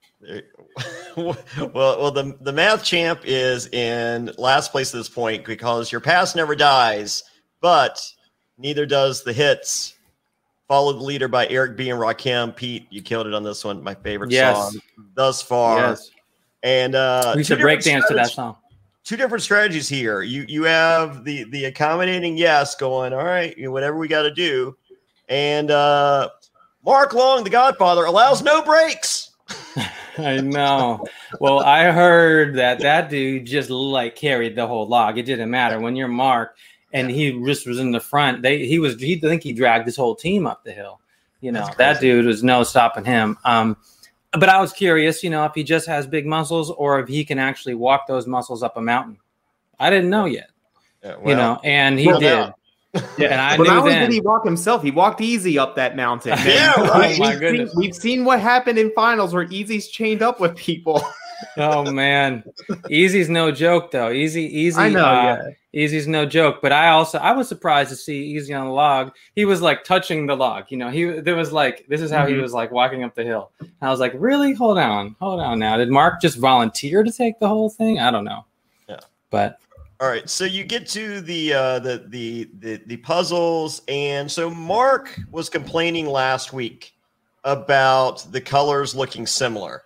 Well, the math champ is in last place at this point because your past never dies, but neither does the hits. Follow the leader by Eric B. and Rakim. Pete, you killed it on this one. My favorite song thus far. Yes. And we should break dance to that song. 2 different strategies here. You have the accommodating yes going, all right, whatever we got to do. And Mark Long, the Godfather, allows no breaks. I know. Well, I heard that dude just like carried the whole log. It didn't matter when you're Mark and he just was in the front. He dragged his whole team up the hill. That dude was no stopping him. But I was curious, if he just has big muscles or if he can actually walk those muscles up a mountain. I didn't know yet. And he did. Yeah. And I knew not only did he walk himself, he walked Easy up that mountain. Yeah, right. We've seen what happened in finals where Easy's chained up with people. Oh man, Easy's no joke though. Easy. I know, yeah. Easy's no joke. But I was surprised to see Easy on the log. He was like touching the log. You know, this is how he was like walking up the hill. And I was like, really? Hold on now. Did Mark just volunteer to take the whole thing? I don't know. Yeah, but. All right, so you get to the puzzles, and so Mark was complaining last week about the colors looking similar,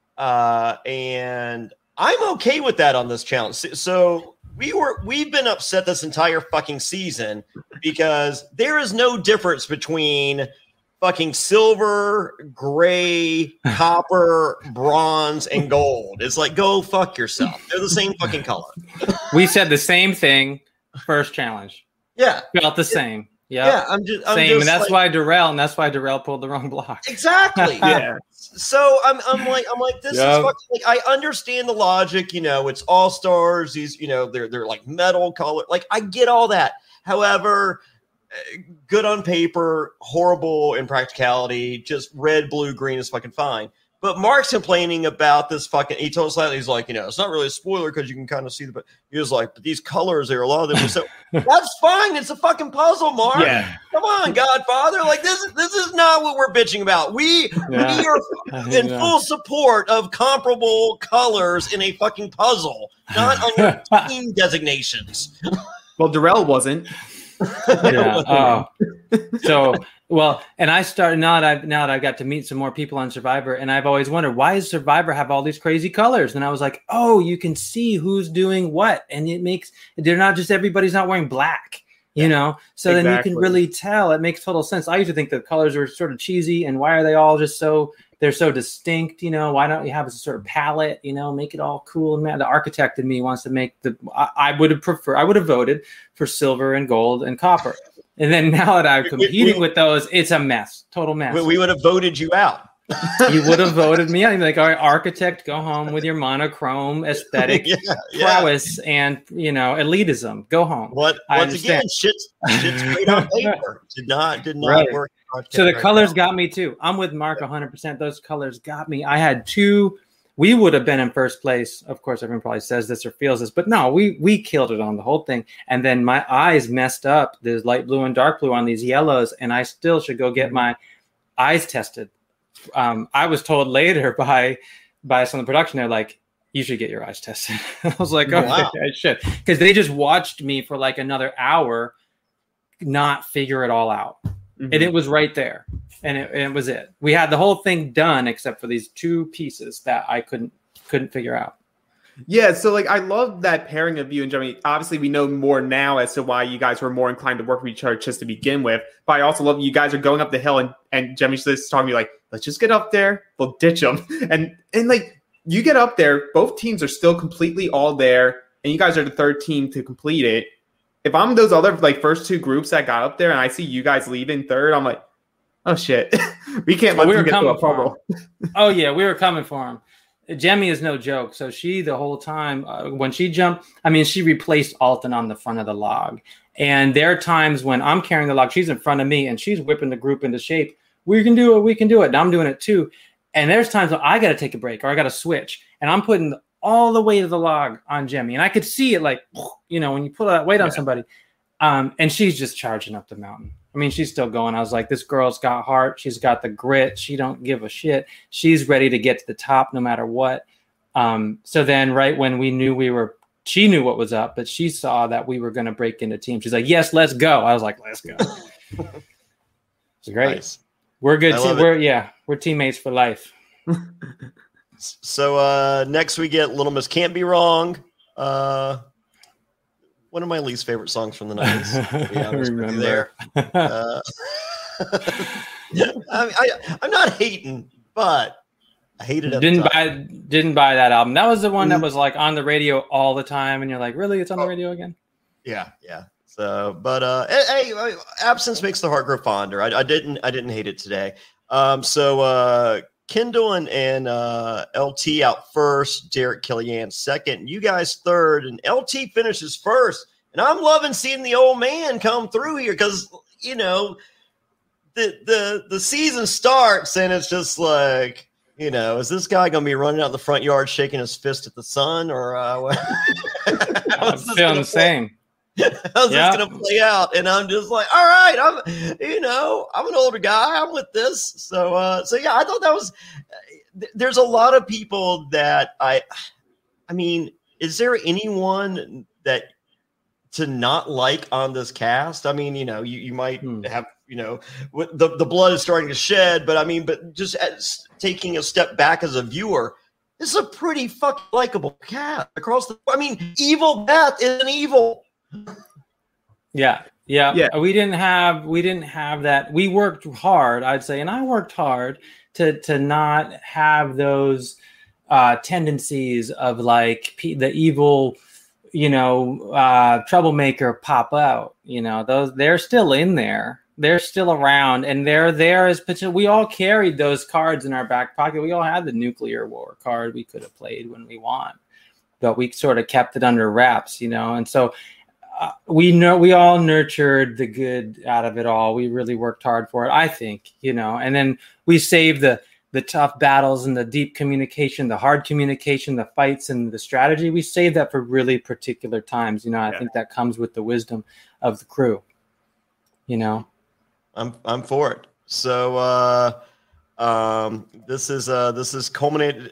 and I'm okay with that on this challenge. So we've been upset this entire fucking season because there is no difference between fucking silver, gray, copper, bronze, and gold. It's like, go fuck yourself. They're the same fucking color. We said the same thing first challenge. Yeah. Felt the same. Yep. Yeah. I'm just and that's why Darrell pulled the wrong block. Exactly. Yeah. So I'm like, this is fucking, like, I understand the logic, you know, it's all stars, these, you know, they're like metal color. Like, I get all that. However, good on paper, horrible in practicality, just red, blue, green is fucking fine. But Mark's complaining about this fucking, he told us that, he's like, you know, it's not really a spoiler because you can kind of see but he was like, but these colors there, a lot of them were so, that's fine, it's a fucking puzzle, Mark. Yeah. Come on, Godfather. Like, this is not what we're bitching about. We are in full support of comparable colors in a fucking puzzle, not on your team designations. Well, Darrell wasn't. Yeah. And I started now that I got to meet some more people on Survivor, and I've always wondered, why does Survivor have all these crazy colors? And I was like, oh, you can see who's doing what, and everybody's not wearing black, you know. So then you can really tell. It makes total sense. I used to think the colors were sort of cheesy, and why are they all just they're so distinct, you know? Why don't you have a sort of palette, you know, make it all cool? And the architect in me wants to make I would have voted for silver and gold and copper. And then now that I'm competing with those, it's a mess, total mess. We would have voted you out. You would have voted me out. You'd be like, all right, architect, go home with your monochrome aesthetic prowess and, you know, elitism. Go home. Once again, shit's great on paper. Did not work. So the colors got me too. I'm with Mark 100%. Those colors got me. I had two. We would have been in first place. Of course, everyone probably says this or feels this, but no, we killed it on the whole thing. And then my eyes messed up. There's light blue and dark blue on these yellows, and I still should go get my eyes tested. I was told later by some of the production, they're like, you should get your eyes tested. I was like, oh, wow. I should. Because they just watched me for like another hour not figure it all out. Mm-hmm. And it was right there. And it was it. We had the whole thing done except for these two pieces that I couldn't figure out. Yeah, so like I love that pairing of you and Jemmy. Obviously, we know more now as to why you guys were more inclined to work with each other just to begin with. But I also love you guys are going up the hill and Jemmy's just talking to me like, let's just get up there, we'll ditch them. And like you get up there, both teams are still completely all there, and you guys are the third team to complete it. If I'm those other like first two groups that got up there and I see you guys leaving third, I'm like, oh shit, we can't let them get to a bubble. Oh yeah, we were coming for him. Jemmy is no joke. So she, the whole time, when she jumped, I mean, she replaced Alton on the front of the log. And there are times when I'm carrying the log, she's in front of me, and she's whipping the group into shape. We can do it. And I'm doing it too. And there's times when I got to take a break or I got to switch. And I'm putting all the weight of the log on Jemmy. And I could see it like, you know, when you put that weight on somebody. And she's just charging up the mountain. I mean, she's still going. I was like, this girl's got heart. She's got the grit. She don't give a shit. She's ready to get to the top no matter what. So then right when we knew she knew what was up, but she saw that we were going to break into team. She's like, yes, let's go. I was like, let's go. It's great. Nice. We're good. We're teammates for life. So next we get Little Miss Can't Be Wrong. One of my least favorite songs from the 90s. I remember. There. I'm not hating, but I hated it. Didn't buy that album. That was the one that was like on the radio all the time, and you're like, really? It's on the radio again? Yeah. So, but hey, absence makes the heart grow fonder. I didn't hate it today. So Kendall and LT out first, Derek Killian second, you guys third, and LT finishes first. And I'm loving seeing the old man come through here because, you know, the season starts and it's just like You know, is this guy going to be running out in the front yard shaking his fist at the sun, or I'm feeling the same. How's this going to play out? And I'm just like, all right, I'm an older guy. I'm with this. So yeah, I thought that was. There's a lot of people that I mean, is there anyone that to not like on this cast? I mean, you might have, the blood is starting to shed, but I mean, just taking a step back as a viewer, this is a pretty fucking likable cast across the. I mean, Evil Beth isn't evil. Yeah. We didn't have that. We worked hard, I'd say, and I worked hard to not have those tendencies of like the evil, troublemaker pop out. Those they're still in there. They're still around, and they're there as potential. We all carried those cards in our back pocket. We all had the nuclear war card we could have played when we want, but we sort of kept it under wraps, and so. We all nurtured the good out of it all. We really worked hard for it, I think, and then we saved the tough battles and the deep communication, the hard communication, the fights and the strategy. We saved that for really particular times. I think that comes with the wisdom of the crew, I'm for it. So, this is culminated.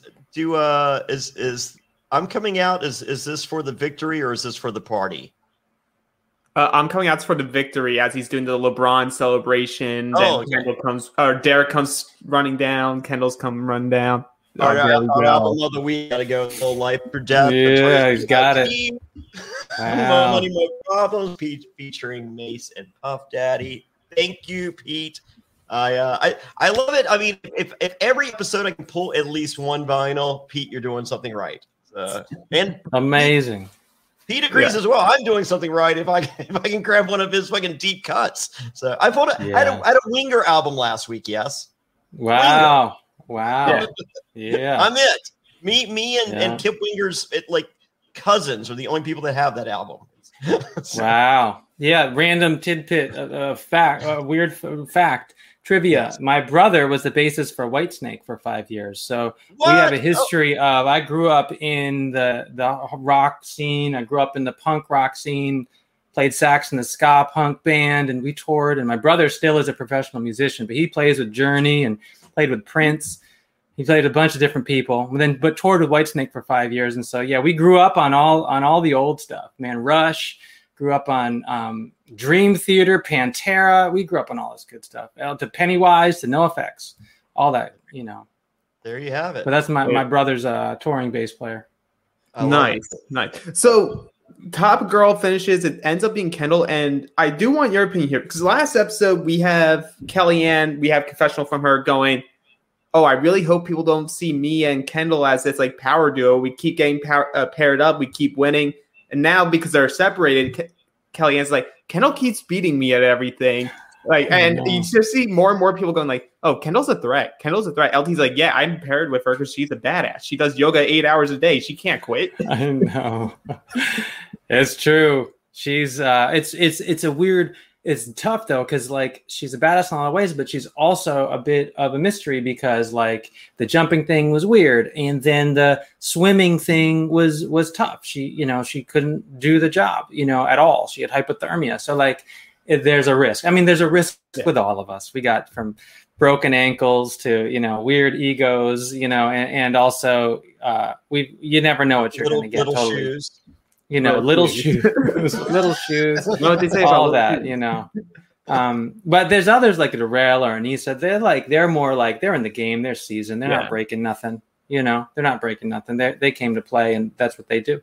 Is I'm coming out. Is this for the victory or is this for the party? I'm coming out for the victory as he's doing the LeBron celebration. Then Derek comes running down. Kendall's come run down. All right, another week. Got to go life or death. Yeah, he's got it. Wow. Money, Mo Problems, featuring Mace and Puff Daddy. Thank you, Pete. I love it. I mean, if every episode I can pull at least one vinyl, Pete, you're doing something right. And amazing. Pete agrees as well. I'm doing something right if I can grab one of his fucking deep cuts. So I pulled I had a Winger album last week. Yes. Wow. Yeah. I'm it. Me and Kip Winger's cousins are the only people that have that album. So. Wow. Yeah. Random tidbit weird fact. Trivia. My brother was the bassist for Whitesnake for 5 years. So we have a history of, I grew up in the rock scene. I grew up in the punk rock scene, played sax in the ska punk band, and we toured. And my brother still is a professional musician, but he plays with Journey and played with Prince. He played with a bunch of different people, but toured with Whitesnake for 5 years. And so, we grew up on all the old stuff, man. Rush. Grew up on Dream Theater, Pantera. We grew up on all this good stuff. To Pennywise, to NoFX, all that, There you have it. But that's my brother's touring bass player. Nice. So Top Girl finishes. It ends up being Kendall. And I do want your opinion here. Because last episode, we have Kellyanne. We have confessional from her going, I really hope people don't see me and Kendall as this power duo. We keep getting paired up. We keep winning. And now, because they're separated, Kellyanne's like, Kendall keeps beating me at everything. And you just see more and more people going Kendall's a threat. LT's like, yeah, I'm paired with her because she's a badass. She does yoga 8 hours a day. She can't quit. I know. It's true. She's it's a weird. It's tough though, because she's a badass in a lot of ways, but she's also a bit of a mystery because the jumping thing was weird, and then the swimming thing was tough. She she couldn't do the job at all. She had hypothermia, so there's a risk. I mean, there's a risk with all of us. We got from broken ankles to weird egos, and also you never know what you're going to get. Little shoes. Little shoes, what they say all that, but there's others like Darrell or Anissa. They're more they're in the game, they're seasoned. They're not breaking nothing. They're not breaking nothing. They came to play, and that's what they do.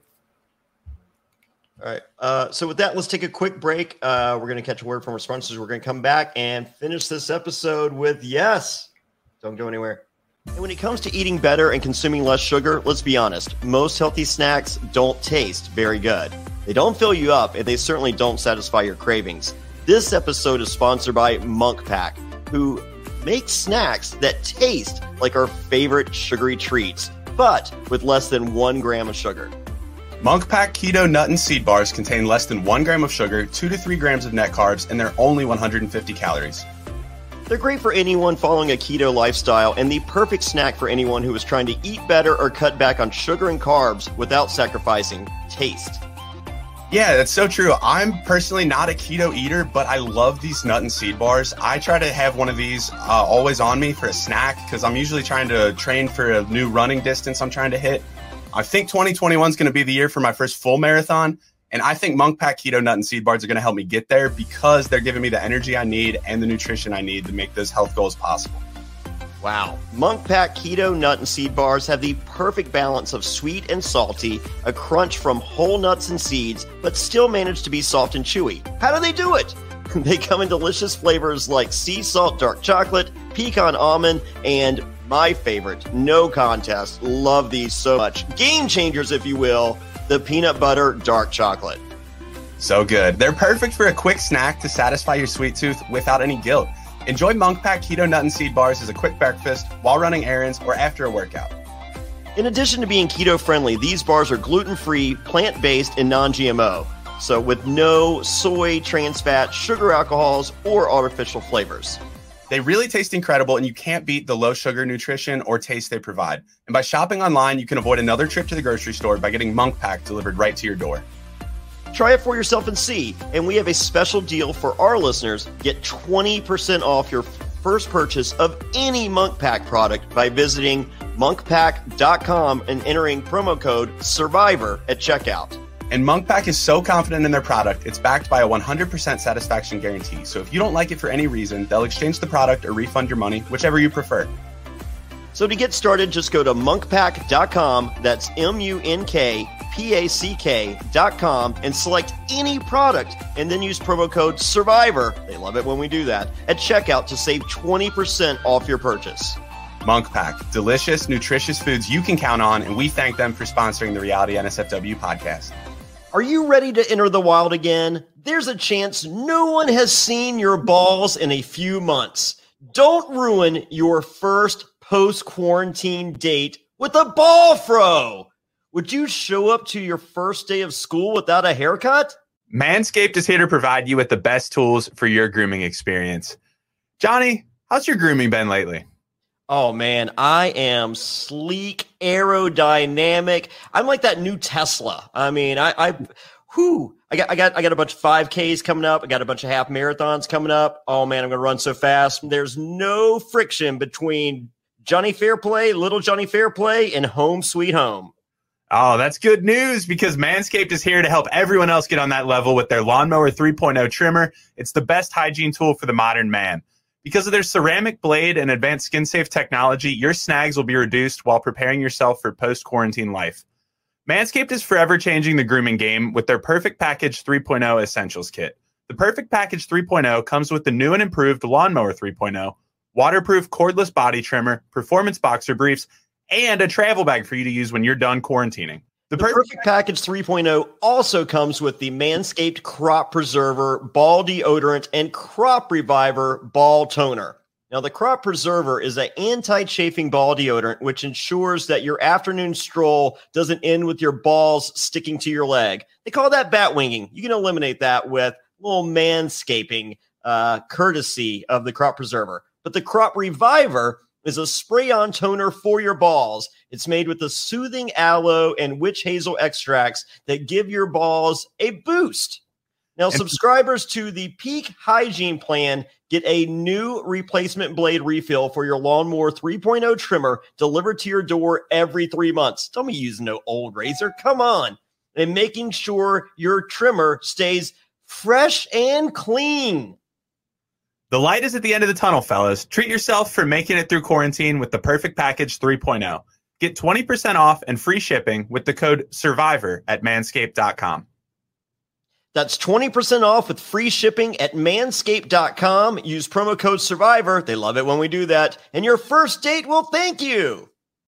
All right. So with that, let's take a quick break. We're going to catch a word from our sponsors. We're going to come back and finish this episode with Don't go anywhere. And when it comes to eating better and consuming less sugar, let's be honest, most healthy snacks don't taste very good. They don't fill you up, and they certainly don't satisfy your cravings. This episode is sponsored by Munk Pack, who makes snacks that taste like our favorite sugary treats, but with less than 1 gram of sugar. Munk Pack Keto Nut and Seed Bars contain less than 1 gram of sugar, 2 to 3 grams of net carbs, and they're only 150 calories. They're great for anyone following a keto lifestyle and the perfect snack for anyone who is trying to eat better or cut back on sugar and carbs without sacrificing taste. Yeah, that's so true. I'm personally not a keto eater, but I love these nut and seed bars. I try to have one of these always on me for a snack because I'm usually trying to train for a new running distance I'm trying to hit. I think 2021 is going to be the year for my first full marathon. And I think Munk Pack Keto Nut and Seed Bars are going to help me get there because they're giving me the energy I need and the nutrition I need to make those health goals possible. Wow. Munk Pack Keto Nut and Seed Bars have the perfect balance of sweet and salty, a crunch from whole nuts and seeds, but still manage to be soft and chewy. How do they do it? They come in delicious flavors like sea salt dark chocolate, pecan almond, and my favorite, no contest, love these so much. Game changers, if you will, the peanut butter dark chocolate. So good. They're perfect for a quick snack to satisfy your sweet tooth without any guilt. Enjoy Munk Pack Keto Nut and Seed Bars as a quick breakfast while running errands or after a workout. In addition to being keto friendly, these bars are gluten-free, plant-based, and non-GMO. So with no soy, trans fat, sugar alcohols, or artificial flavors. They really taste incredible, and you can't beat the low sugar nutrition or taste they provide. And by shopping online, you can avoid another trip to the grocery store by getting Munk Pack delivered right to your door. Try it for yourself and see. And we have a special deal for our listeners. Get 20% off your first purchase of any Munk Pack product by visiting monkpack.com and entering promo code SURVIVOR at checkout. And Munk Pack is so confident in their product, it's backed by a 100% satisfaction guarantee. So if you don't like it for any reason, they'll exchange the product or refund your money, whichever you prefer. So to get started, just go to monkpack.com, that's MUNKPACK.com, and select any product, and then use promo code SURVIVOR, they love it when we do that, at checkout to save 20% off your purchase. Munk Pack, delicious, nutritious foods you can count on, and we thank them for sponsoring the Reality NSFW podcast. Are you ready to enter the wild again? There's a chance no one has seen your balls in a few months. Don't ruin your first post-quarantine date with a ball fro. Would you show up to your first day of school without a haircut? Manscaped is here to provide you with the best tools for your grooming experience. Johnny, how's your grooming been lately? Oh man, I am sleek, aerodynamic. I'm like that new Tesla. I mean, I got a bunch of 5Ks coming up. I got a bunch of half marathons coming up. Oh man, I'm gonna run so fast. There's no friction between Johnny Fairplay, little Johnny Fairplay, and home sweet home. Oh, that's good news because Manscaped is here to help everyone else get on that level with their Lawnmower 3.0 trimmer. It's the best hygiene tool for the modern man. Because of their ceramic blade and advanced skin-safe technology, your snags will be reduced while preparing yourself for post-quarantine life. Manscaped is forever changing the grooming game with their Perfect Package 3.0 Essentials Kit. The Perfect Package 3.0 comes with the new and improved Lawnmower 3.0, waterproof cordless body trimmer, performance boxer briefs, and a travel bag for you to use when you're done quarantining. The Perfect Package 3.0 also comes with the Manscaped Crop Preserver Ball Deodorant and Crop Reviver Ball Toner. Now, the Crop Preserver is an anti-chafing ball deodorant, which ensures that your afternoon stroll doesn't end with your balls sticking to your leg. They call that bat winging. You can eliminate that with a little manscaping courtesy of the Crop Preserver. But the Crop Reviver is a spray-on toner for your balls. It's made with the soothing aloe and witch hazel extracts that give your balls a boost. Now, subscribers to the Peak Hygiene Plan get a new replacement blade refill for your Lawnmower 3.0 trimmer delivered to your door every 3 months. Don't be using no old razor. Come on. And making sure your trimmer stays fresh and clean. The light is at the end of the tunnel, fellas. Treat yourself for making it through quarantine with the Perfect Package 3.0. Get 20% off and free shipping with the code SURVIVOR at manscaped.com. That's 20% off with free shipping at manscaped.com. Use promo code SURVIVOR. They love it when we do that. And your first date will thank you.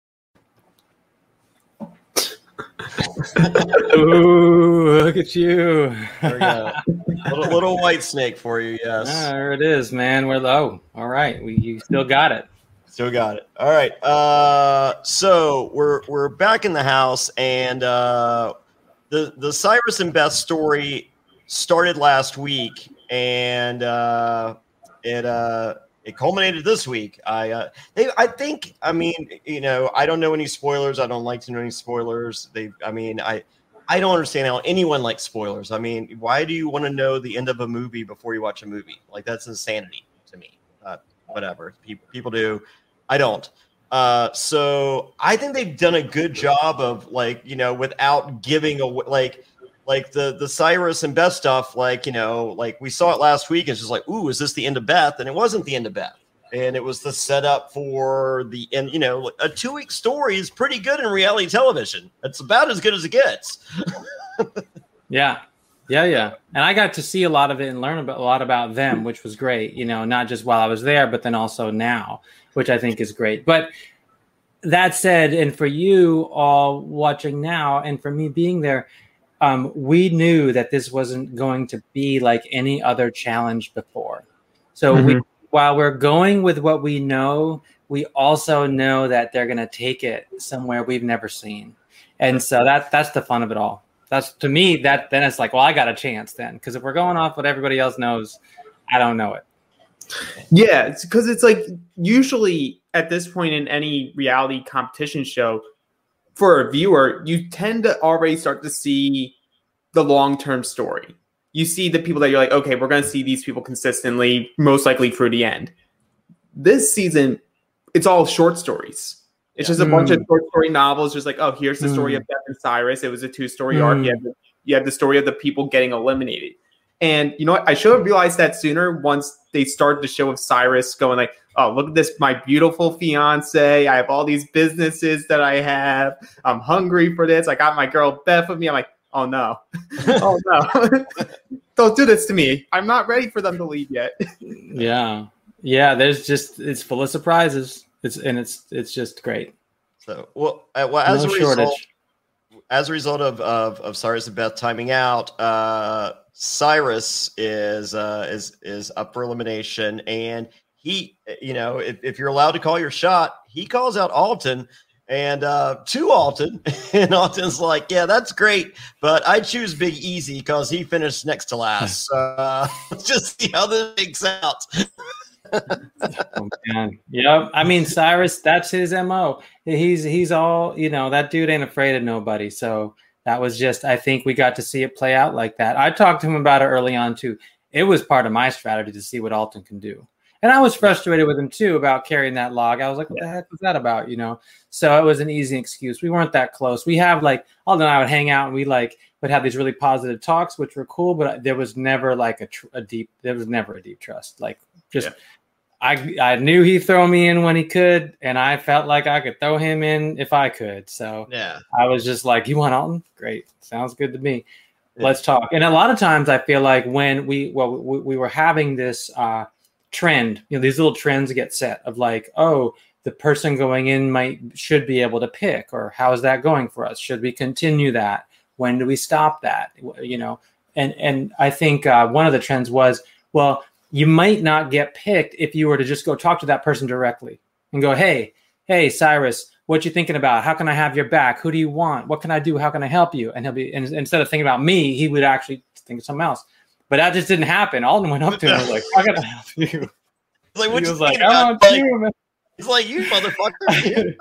Ooh, look at you. There we go. little white snake for you, yes. There it is, man. We're low. All right. You still got it. Still got it. All right. So we're back in the house, and the Cyrus and Beth story started last week, and it it culminated this week. I think, I mean, I don't know any spoilers. I don't like to know any spoilers. I don't understand how anyone likes spoilers. I mean, why do you want to know the end of a movie before you watch a movie? Like, that's insanity to me. Whatever people do, I don't. So I think they've done a good job of, like, without giving away, like the Cyrus and Beth stuff, like we saw it last week. It's just like, ooh, is this the end of Beth? And it wasn't the end of Beth. And it was the setup for the end. A 2-week story is pretty good in reality television. It's about as good as it gets. Yeah. And I got to see a lot of it and learn a lot about them, which was great. Not just while I was there, but then also now, which I think is great. But that said, and for you all watching now, and for me being there, we knew that this wasn't going to be like any other challenge before. So while we're going with what we know, we also know that they're going to take it somewhere we've never seen. And so that's the fun of it all. That's, to me, then it's like, well, I got a chance then. Because if we're going off what everybody else knows, I don't know it. Yeah, it's because it's like usually at this point in any reality competition show, for a viewer, you tend to already start to see the long-term story. You see the people that you're like, okay, we're going to see these people consistently, most likely through the end. This season, it's all short stories. It's just a bunch of short story novels. Just like, oh, here's the story of Beth and Cyrus. It was a 2-story arc. You have the story of the people getting eliminated. And you know what? I should have realized that sooner once they started the show of Cyrus going like, oh, look at this, my beautiful fiance. I have all these businesses that I have. I'm hungry for this. I got my girl Beth with me. I'm like, oh no. Oh no. Don't do this to me. I'm not ready for them to leave yet. Yeah. It's full of surprises. It's just great. So as a result of Cyrus and Beth timing out, Cyrus is up for elimination, and he, if you're allowed to call your shot, he calls out Alton. And to Alton, and Alton's like, yeah, that's great, but I choose Big Easy because he finished next to last. Let's just see how this makes out. Oh, man. Yep. I mean, Cyrus, that's his MO. He's all, that dude ain't afraid of nobody. So that was just, I think we got to see it play out like that. I talked to him about it early on too. It was part of my strategy to see what Alton can do. And I was frustrated with him too about carrying that log. I was like, what the heck was that about? So it was an easy excuse. We weren't that close. We have Alton and I would hang out and we would have these really positive talks, which were cool, but there was never a deep trust. I knew he'd throw me in when he could, and I felt like I could throw him in if I could. So I was just like, you want Alton? Great. Sounds good to me. Yeah. Let's talk. And a lot of times I feel like when we were having this trend, these little trends get set of like, oh, the person going in should be able to pick, or how's that going for us? Should we continue that? When do we stop that? And I think one of the trends was, well, you might not get picked if you were to just go talk to that person directly and go, hey, Cyrus, what you thinking about? How can I have your back? Who do you want? What can I do? How can I help you? And instead of thinking about me, he would actually think of something else. But that just didn't happen. Alton went up to him and was like, I got to help you. Like, what he you was like, about? you, man. He's like, you motherfucker.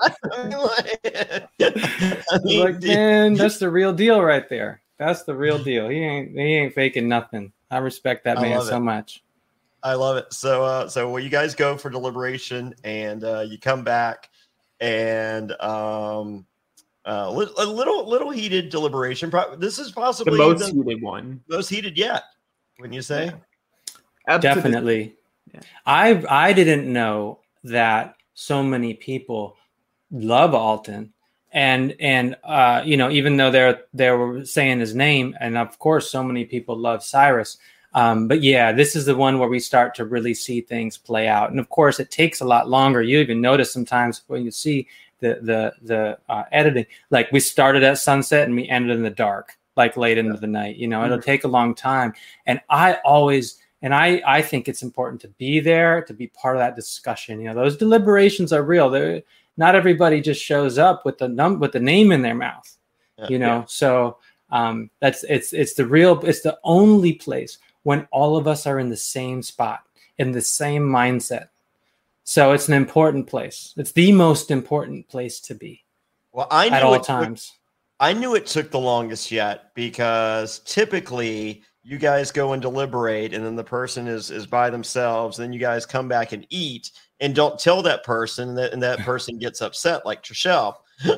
Like, man, that's the real deal right there. That's the real deal. He ain't faking nothing. I respect that man so much. I love it. So you guys go for deliberation, and you come back, and a little heated deliberation. This is possibly the most heated one. Most heated yet, wouldn't you say? Yeah. Definitely. Yeah. I didn't know that so many people love Alton, and even though they were saying his name, and of course so many people love Cyrus. But yeah, this is the one where we start to really see things play out. And of course, it takes a lot longer. You even notice sometimes when you see the editing, like we started at sunset and we ended in the dark, like late into the night. It'll take a long time. And I think it's important to be there, to be part of that discussion. Those deliberations are real. Not everybody just shows up with the name in their mouth. So it's the only place when all of us are in the same spot, in the same mindset, So it's an important place. It's the most important place to be. Well, I knew at all times. I knew it took the longest yet because typically you guys go and deliberate, and then the person is by themselves. Then you guys come back and eat, and don't tell that person, and that person gets upset, like Trishelle.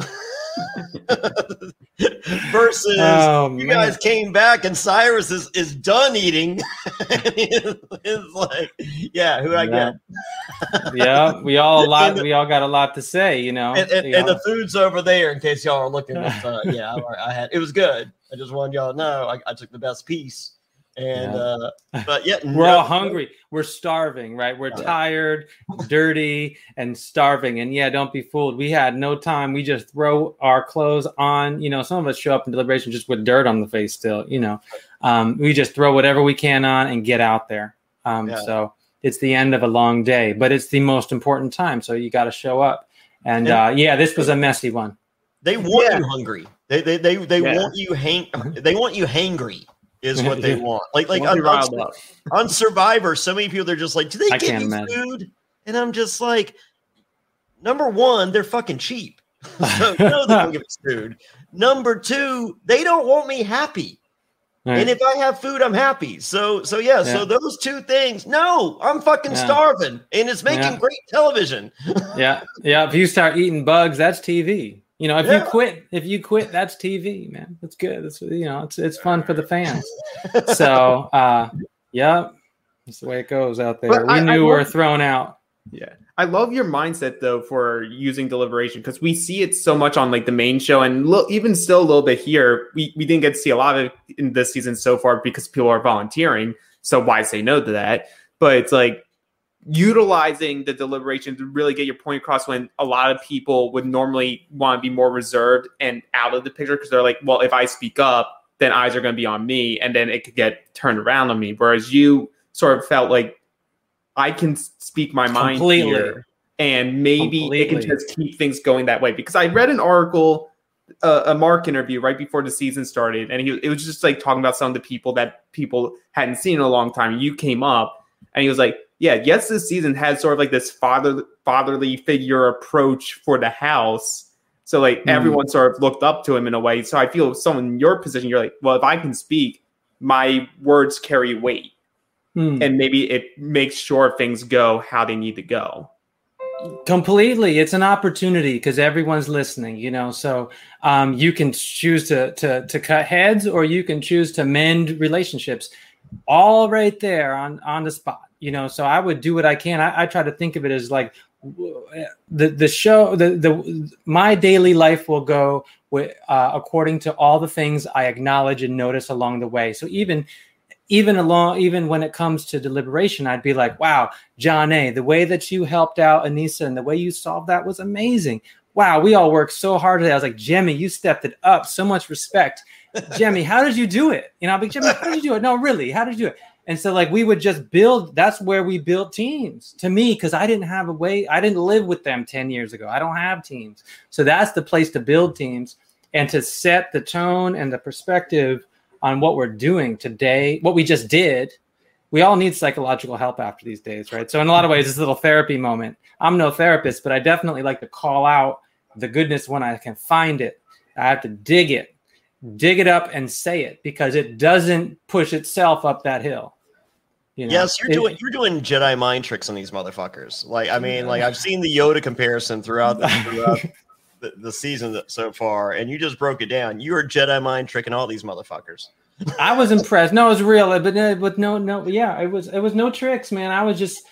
Versus you guys came back and Cyrus is done eating. It's like, yeah, who I get? Yeah, we all got a lot to say, you know. And the food's over there in case y'all are looking at I had it was good. I just wanted y'all to know I took the best piece. And but yeah, we're all hungry. We're starving, right? We're tired, dirty, and starving. And yeah, don't be fooled. We had no time. We just throw our clothes on. You know, some of us show up in deliberation just with dirt on the face still, you know. We just throw whatever we can on and get out there. So it's the end of a long day, but it's the most important time. So you got to show up. And this was a messy one. They want you hungry. They want you they want you hangry. Is what they want. Like on Survivor, so many people, they're just like, do they give you food? And I'm just like, number one, they're fucking cheap. So they don't give us food. Number two, they don't want me happy. Right. And if I have food, I'm happy. So so those two things, no, I'm fucking starving. And it's making great television. Yeah. If you start eating bugs, that's TV. You know, if you quit, that's TV, man. That's good. It's, you know, it's fun for the fans. So, that's the way it goes out there. We knew we were thrown out. Yeah. I love your mindset though for using deliberation because we see it so much on like the main show and even still a little bit here. We didn't get to see a lot of it in this season so far because people are volunteering. So why say no to that? But it's like, utilizing the deliberation to really get your point across when a lot of people would normally want to be more reserved and out of the picture because they're like, well, if I speak up, then eyes are going to be on me and then it could get turned around on me. Whereas you sort of felt like I can speak my mind here and maybe it can just keep things going that way. Because I read an article, a Mark interview right before the season started, and it was just like talking about some of the people that people hadn't seen in a long time. You came up and he was like, yes, this season had sort of like this fatherly figure approach for the house. So like everyone sort of looked up to him in a way. So I feel someone in your position, you're like, well, if I can speak, my words carry weight. And maybe it makes sure things go how they need to go. Completely. It's an opportunity because everyone's listening, you know, so you can choose to cut heads or you can choose to mend relationships all right there on the spot. You know, so I would do what I can. I try to think of it as like the show, my daily life will go with, according to all the things I acknowledge and notice along the way. So even when it comes to deliberation, I'd be like, wow, John A., the way that you helped out Anissa and the way you solved that was amazing. Wow, we all worked so hard today. I was like, Jemmy, you stepped it up. So much respect. Jemmy, how did you do it? You know, I'll be, Jemmy, how did you do it? No, really, how did you do it? And so like we would just build, that's where we built teams to me, because I didn't have I didn't live with them 10 years ago. I don't have teams. So that's the place to build teams and to set the tone and the perspective on what we're doing today, what we just did. We all need psychological help after these days, right? So in a lot of ways, it's a little therapy moment. I'm no therapist, but I definitely like to call out the goodness when I can find it. I have to dig it up and say it because it doesn't push itself up that hill. You know? Yes, you're doing Jedi mind tricks on these motherfuckers. Like, I mean, like I've seen the Yoda comparison throughout the season so far, and you just broke it down. You are Jedi mind tricking all these motherfuckers. I was impressed. No, it was real, but it was no tricks, man. I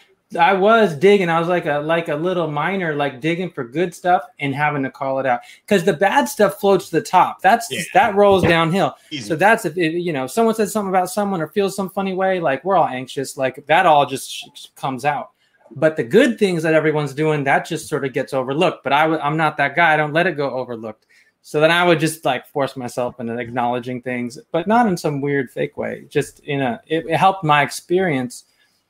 was digging. I was like a little miner, like digging for good stuff and having to call it out because the bad stuff floats to the top. That rolls downhill. Easy. So that's if someone says something about someone or feels some funny way, like we're all anxious, like that all just comes out. But the good things that everyone's doing, that just sort of gets overlooked. But I'm not that guy. I don't let it go overlooked. So then I would just like force myself into acknowledging things, but not in some weird fake way. Just it helped my experience.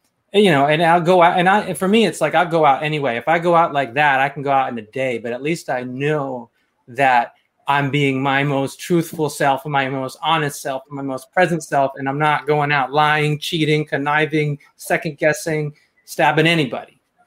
And I'll go out and for me, it's like, I'll go out anyway. If I go out like that, I can go out in a day, but at least I know that I'm being my most truthful self, my most honest self, my most present self. And I'm not going out lying, cheating, conniving, second guessing, stabbing anybody.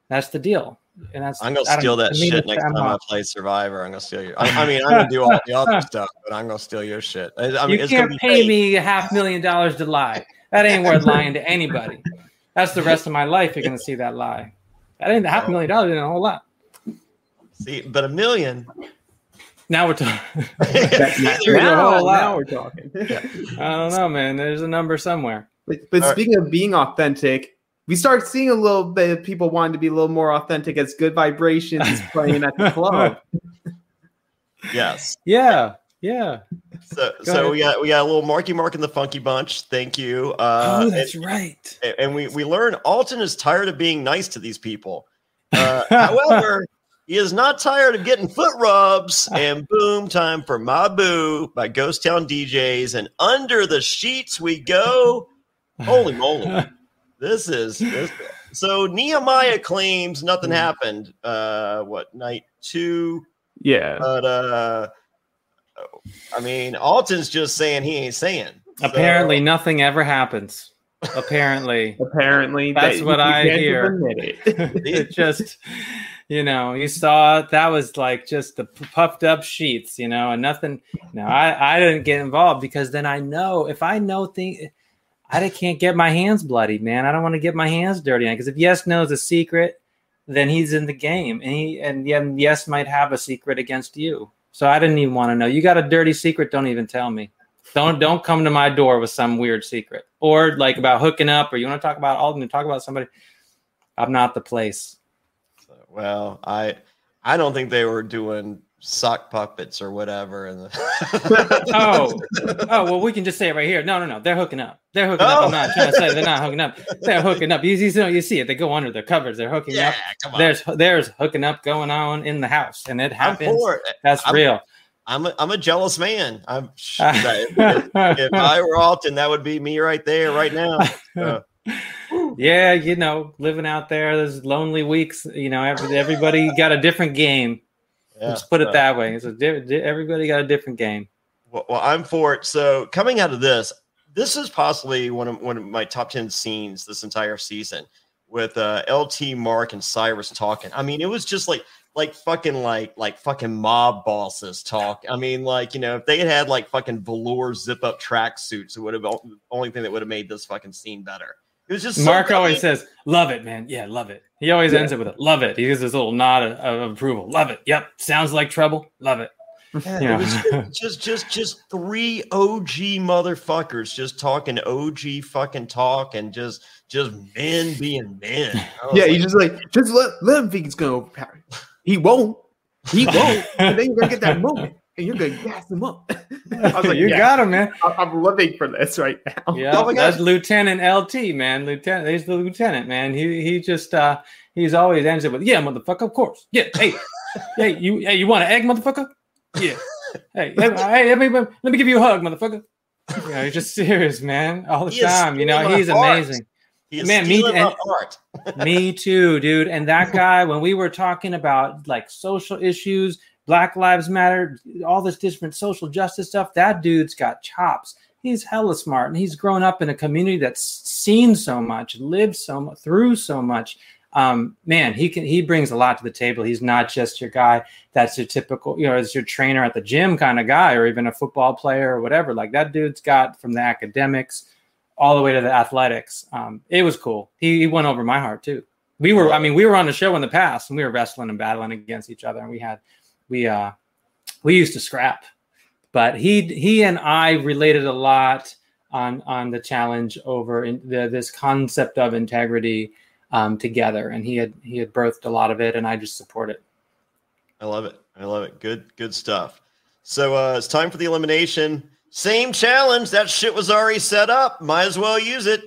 That's the deal. And that's I'm gonna steal that shit next time I play Survivor. I'm gonna steal your. I mean, I'm gonna do all the other stuff, but I'm gonna steal your shit. I mean, you can't pay me $500,000 to lie. That ain't worth lying to anybody. That's the rest of my life. You're gonna see that lie. That ain't $500,000 in a whole lot. See, but $1 million. Now we're talking. Now we're talking. I don't know, man. There's a number somewhere. But speaking of being authentic, we start seeing a little bit of people wanting to be a little more authentic as Good Vibrations playing at the club. Yes. Yeah. So we got a little Marky Mark and the Funky Bunch. Thank you. That's right. And we learn Alton is tired of being nice to these people. However, he is not tired of getting foot rubs. And boom, time for My Boo by Ghost Town DJs. And under the sheets we go. Holy moly. This. So Nehemiah claims nothing happened. Night 2? Yeah. But I mean, Alton's just saying he ain't saying. Apparently, nothing ever happens. Apparently, that's what I hear. It just, you saw it. That was like just the puffed up sheets, and nothing. No, I didn't get involved because then I know if I know things. I can't get my hands bloody, man. I don't want to get my hands dirty. Because if Yes knows a secret, then he's in the game. And Yes might have a secret against you. So I didn't even want to know. You got a dirty secret, don't even tell me. Don't come to my door with some weird secret. Or like about hooking up, or you want to talk about Alton and talk about somebody. I'm not the place. Well, I don't think they were doing sock puppets or whatever. Well, we can just say it right here. No. They're hooking up. Up. I'm not trying to say they're not hooking up. They're hooking up. You see it. They go under the covers. They're hooking up. Come on. There's hooking up going on in the house, and it happens. That's real. I'm a jealous man. If I were Alton, that would be me right there, right now. Yeah, living out there, there's lonely weeks. Everybody got a different game. Yeah, let's put it that way. So everybody got a different game. Well, I'm for it. So coming out of this is possibly one of my top 10 scenes this entire season with LT, Mark, and Cyrus talking. I mean, it was just like fucking mob bosses talk. I mean, if they had like fucking velour zip up tracksuits, it would have the only thing that would have made this fucking scene better. It was just Mark always says, "Love it, man. Yeah, love it." He always ends it with it. Love it. He gives this little nod of approval. Love it. Yep. Sounds like trouble. Love it. Yeah, it was just 3 OG motherfuckers just talking OG fucking talk and just men being men. Yeah, he's just let him think he's gonna overpower you. He won't. And then you're gonna get that moment. And you're gonna gas him up. I was like, you got him, man. I'm living for this right now. Yeah, that's Lieutenant LT, man. He's the lieutenant, man. He just he's always ends it with, yeah, motherfucker, of course. Yeah, hey, you want an egg, motherfucker? Yeah. Hey, let me give you a hug, motherfucker. He's just serious, man, all the time. He's amazing. Man, me too, dude. And that guy, when we were talking about like social issues, Black Lives Matter, all this different social justice stuff, that dude's got chops. He's hella smart, and he's grown up in a community that's seen so much, lived so much, through so much. Man, he brings a lot to the table. He's not just your guy that's your typical, as your trainer at the gym kind of guy, or even a football player or whatever. Like that dude's got from the academics all the way to the athletics. It was cool. He went over my heart too. We were on the show in the past, and we were wrestling and battling against each other, and we used to scrap, but he and I related a lot on the challenge over this concept of integrity together, and he had birthed a lot of it, and I just support it. I love it. Good stuff. So it's time for the elimination. Same challenge. That shit was already set up. Might as well use it.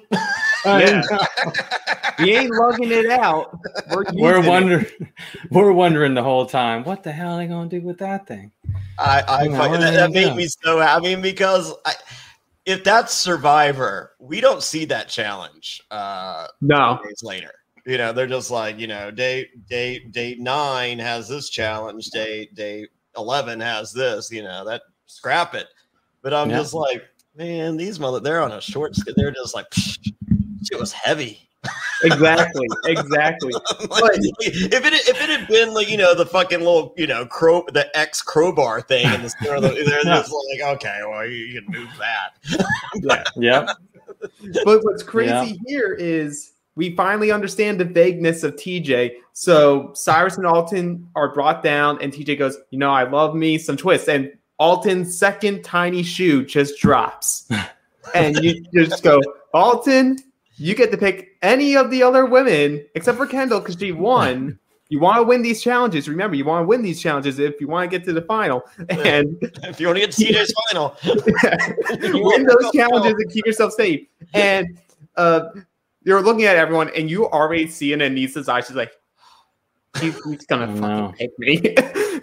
We ain't lugging it out. We're wondering the whole time, what the hell are they going to do with that thing? That made me so happy because if that's Survivor, we don't see that challenge. No. Days later, they're just like, day 9 has this challenge. Day 11 has this. That scrap it. But I'm just like, man, they're on a short. They're just like, shit was heavy. Exactly. Like, if it had been like the fucking little the X crowbar thing in the center of they're just like, okay, well, you can move that. Yep. But what's crazy here is we finally understand the vagueness of TJ. So Cyrus and Alton are brought down, and TJ goes, I love me some twists. And Alton's second tiny shoe just drops. And you just go, Alton, you get to pick any of the other women except for Kendall because she won. You want to win these challenges. Remember, you want to win these challenges if you want to get to the final. And if you want to get to TJ's final, win those challenges and keep yourself safe. And you're looking at everyone, and you already see in Anissa's eyes, she's like, he's going to fucking pick me.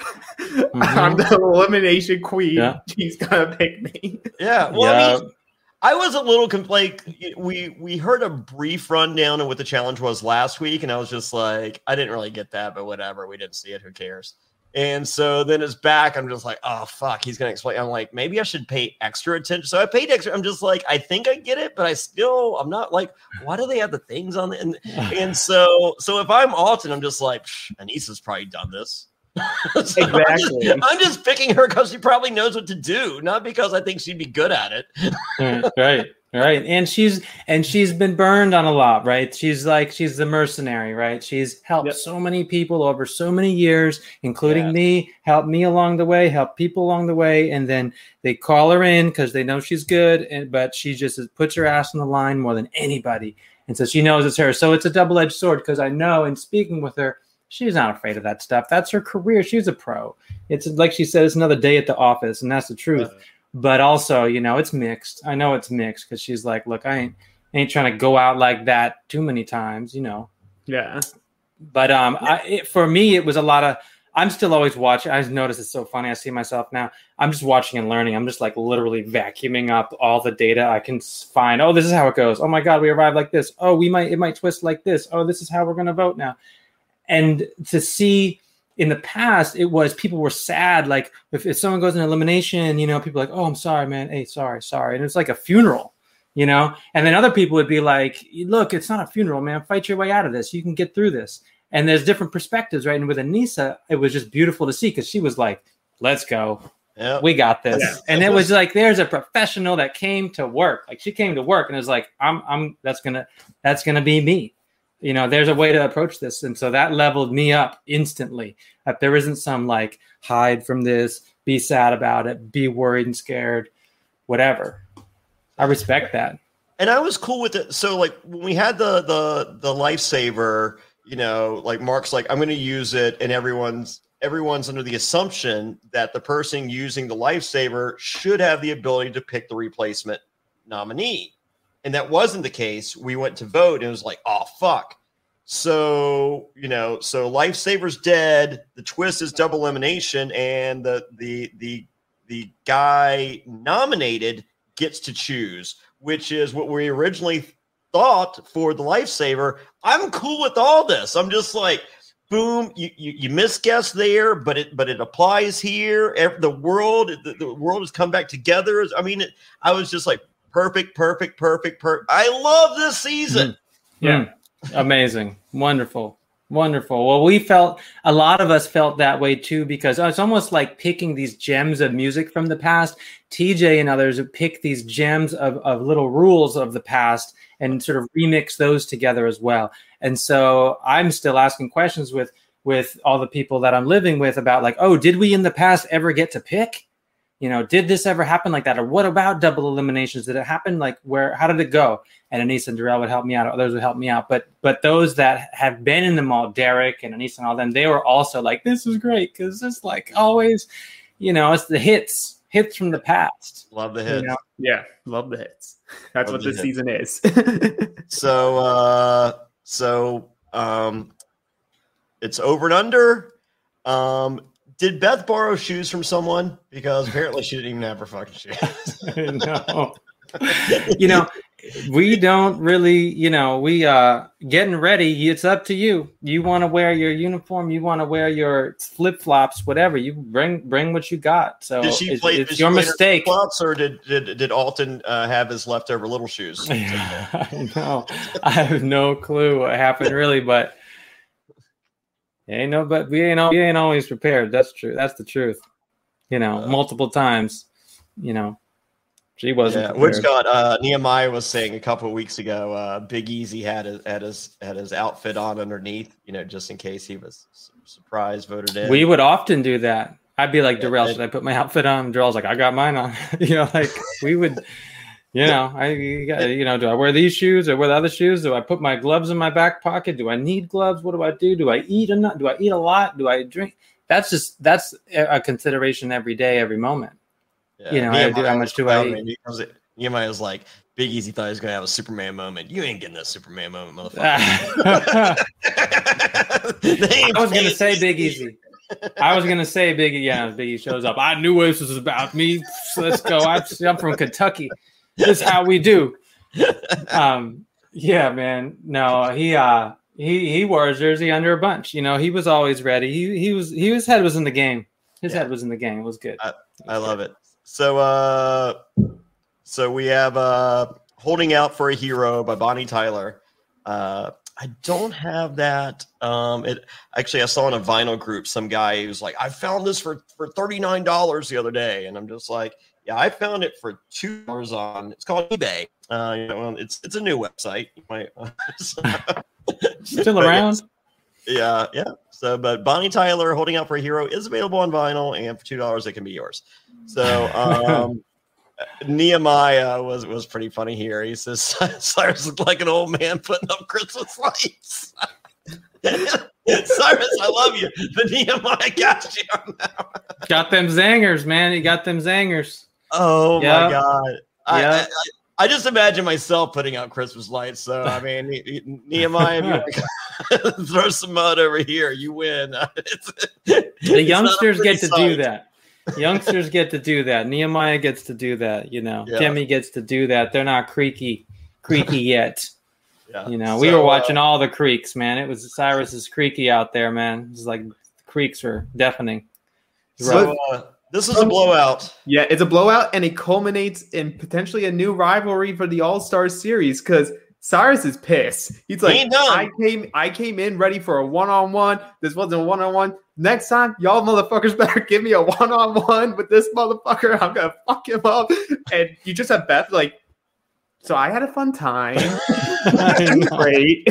I'm the elimination queen. Yeah. She's going to pick me. Yeah. Well, I mean, I was a little like we heard a brief rundown of what the challenge was last week, and I was just like, I didn't really get that, but whatever. We didn't see it. Who cares? And so then it's back. I'm just like, oh fuck, he's gonna explain. I'm like, maybe I should pay extra attention. So I paid extra. I'm just like, I think I get it, but I'm not like, why do they have the things on the and so if I'm Alton, I'm just like, Anissa's probably done this. So exactly. I'm just picking her because she probably knows what to do, not because I think she'd be good at it. Right. And she's been burned on a lot, right? She's the mercenary, right? She's helped so many people over so many years, including me, helped me along the way, helped people along the way. And then they call her in because they know she's good, but she just puts her ass on the line more than anybody. And so she knows it's her. So it's a double-edged sword because I know in speaking with her, she's not afraid of that stuff. That's her career. She's a pro. It's like she said, it's another day at the office, and that's the truth. But also, it's mixed. I know it's mixed because she's like, look, I ain't trying to go out like that too many times, Yeah. But for me, it was a lot of. I'm still always watching. I notice it's so funny. I see myself now. I'm just watching and learning. I'm just like literally vacuuming up all the data I can find. Oh, this is how it goes. Oh my God, we arrived like this. Oh, it might twist like this. Oh, this is how we're going to vote now. And to see in the past, it was people were sad. Like if someone goes in elimination, people are like, oh, I'm sorry, man. Hey, sorry. And it's like a funeral, and then other people would be like, look, it's not a funeral, man. Fight your way out of this. You can get through this. And there's different perspectives, right? And with Anissa, it was just beautiful to see because she was like, let's go. Yep. We got this. Yeah. And it was like, there's a professional that came to work. Like she came to work and it was like, that's going to be me. There's a way to approach this. And so that leveled me up instantly. That there isn't some like hide from this, be sad about it, be worried and scared, whatever. I respect that. And I was cool with it. So like when we had the lifesaver, like Mark's like, I'm going to use it. And everyone's under the assumption that the person using the lifesaver should have the ability to pick the replacement nominee. And that wasn't the case. We went to vote and it was like, oh, fuck. So, so Lifesaver's dead. The twist is double elimination. And the guy nominated gets to choose, which is what we originally thought for the Lifesaver. I'm cool with all this. I'm just like, boom, you misguessed there, but it applies here. The world has come back together. I mean, I was just like, perfect. I love this season. Yeah. Amazing. Wonderful. Well, a lot of us felt that way too, because it's almost like picking these gems of music from the past. TJ and others have picked these gems of little rules of the past and sort of remix those together as well. And so I'm still asking questions with all the people that I'm living with about like, oh, did we in the past ever get to pick? Did this ever happen like that? Or what about double eliminations? Did it happen? Like how did it go? And Anissa and Darrell would help me out. Others would help me out. But those that have been in them all, Derek and Anissa and all them, they were also like, this is great. Cause it's like always, it's the hits from the past. Love the hits. Yeah. Love the hits. That's what this season is. So it's over and under. Did Beth borrow shoes from someone? Because apparently she didn't even have her fucking shoes. No. we don't really, we getting ready. It's up to you. You want to wear your uniform, you want to wear your flip flops, whatever. You bring what you got. So it's your mistake. Flip-flops, or did Alton have his leftover little shoes? No, I have no clue what happened really, but we ain't always prepared. That's true. That's the truth. Multiple times. She wasn't. Yeah, which Nehemiah was saying a couple of weeks ago. Big Easy had his outfit on underneath, just in case he was surprised voted in. We would often do that. I'd be like, Darrell, should I put my outfit on? Darrell's like, I got mine on. We would. Do I wear these shoes or wear the other shoes? Do I put my gloves in my back pocket? Do I need gloves? What do I do? Do I eat or not? Do I eat a lot? Do I drink? That's a consideration every day, every moment. Yeah. How much do I eat? Nehemiah was like, Big Easy thought he was going to have a Superman moment. You ain't getting a Superman moment, motherfucker. I was going to say Big Easy. Big Easy shows up. I knew this was about me. So let's go. I'm from Kentucky. This is how we do. Yeah, man. No, he wore his jersey under a bunch. He was always ready. His head was in the game. His head was in the game. It was good. I love it. So we have Holding Out for a Hero by Bonnie Tyler. I don't have that. I saw in a vinyl group some guy who was like, I found this for $39 the other day, and I'm just like, yeah, I found it for $2 on. It's called eBay. It's a new website. You might still around. Yeah. So, but Bonnie Tyler, Holding Out for a Hero, is available on vinyl, and for $2, it can be yours. So, Nehemiah was pretty funny here. He says Cyrus looked like an old man putting up Christmas lights. Cyrus, I love you, but Nehemiah got you on that one. Got them zangers, man. He got them zangers. Oh my God! I just imagine myself putting out Christmas lights. So I mean, Nehemiah, throw some mud over here, you win. The youngsters get to do that. Youngsters get to do that. Nehemiah gets to do that. Jimmy gets to do that. They're not creaky yet. Yeah. We were watching all the creaks, man. It was Cyrus's creaky out there, man. It's like the creaks were deafening. So this is a blowout. Yeah, it's a blowout, and it culminates in potentially a new rivalry for the All-Star Series because Cyrus is pissed. He's like, I came in ready for a one-on-one. This wasn't a one-on-one. Next time, y'all motherfuckers better give me a one-on-one with this motherfucker. I'm going to fuck him up. And you just have Beth like, so I had a fun time. Great.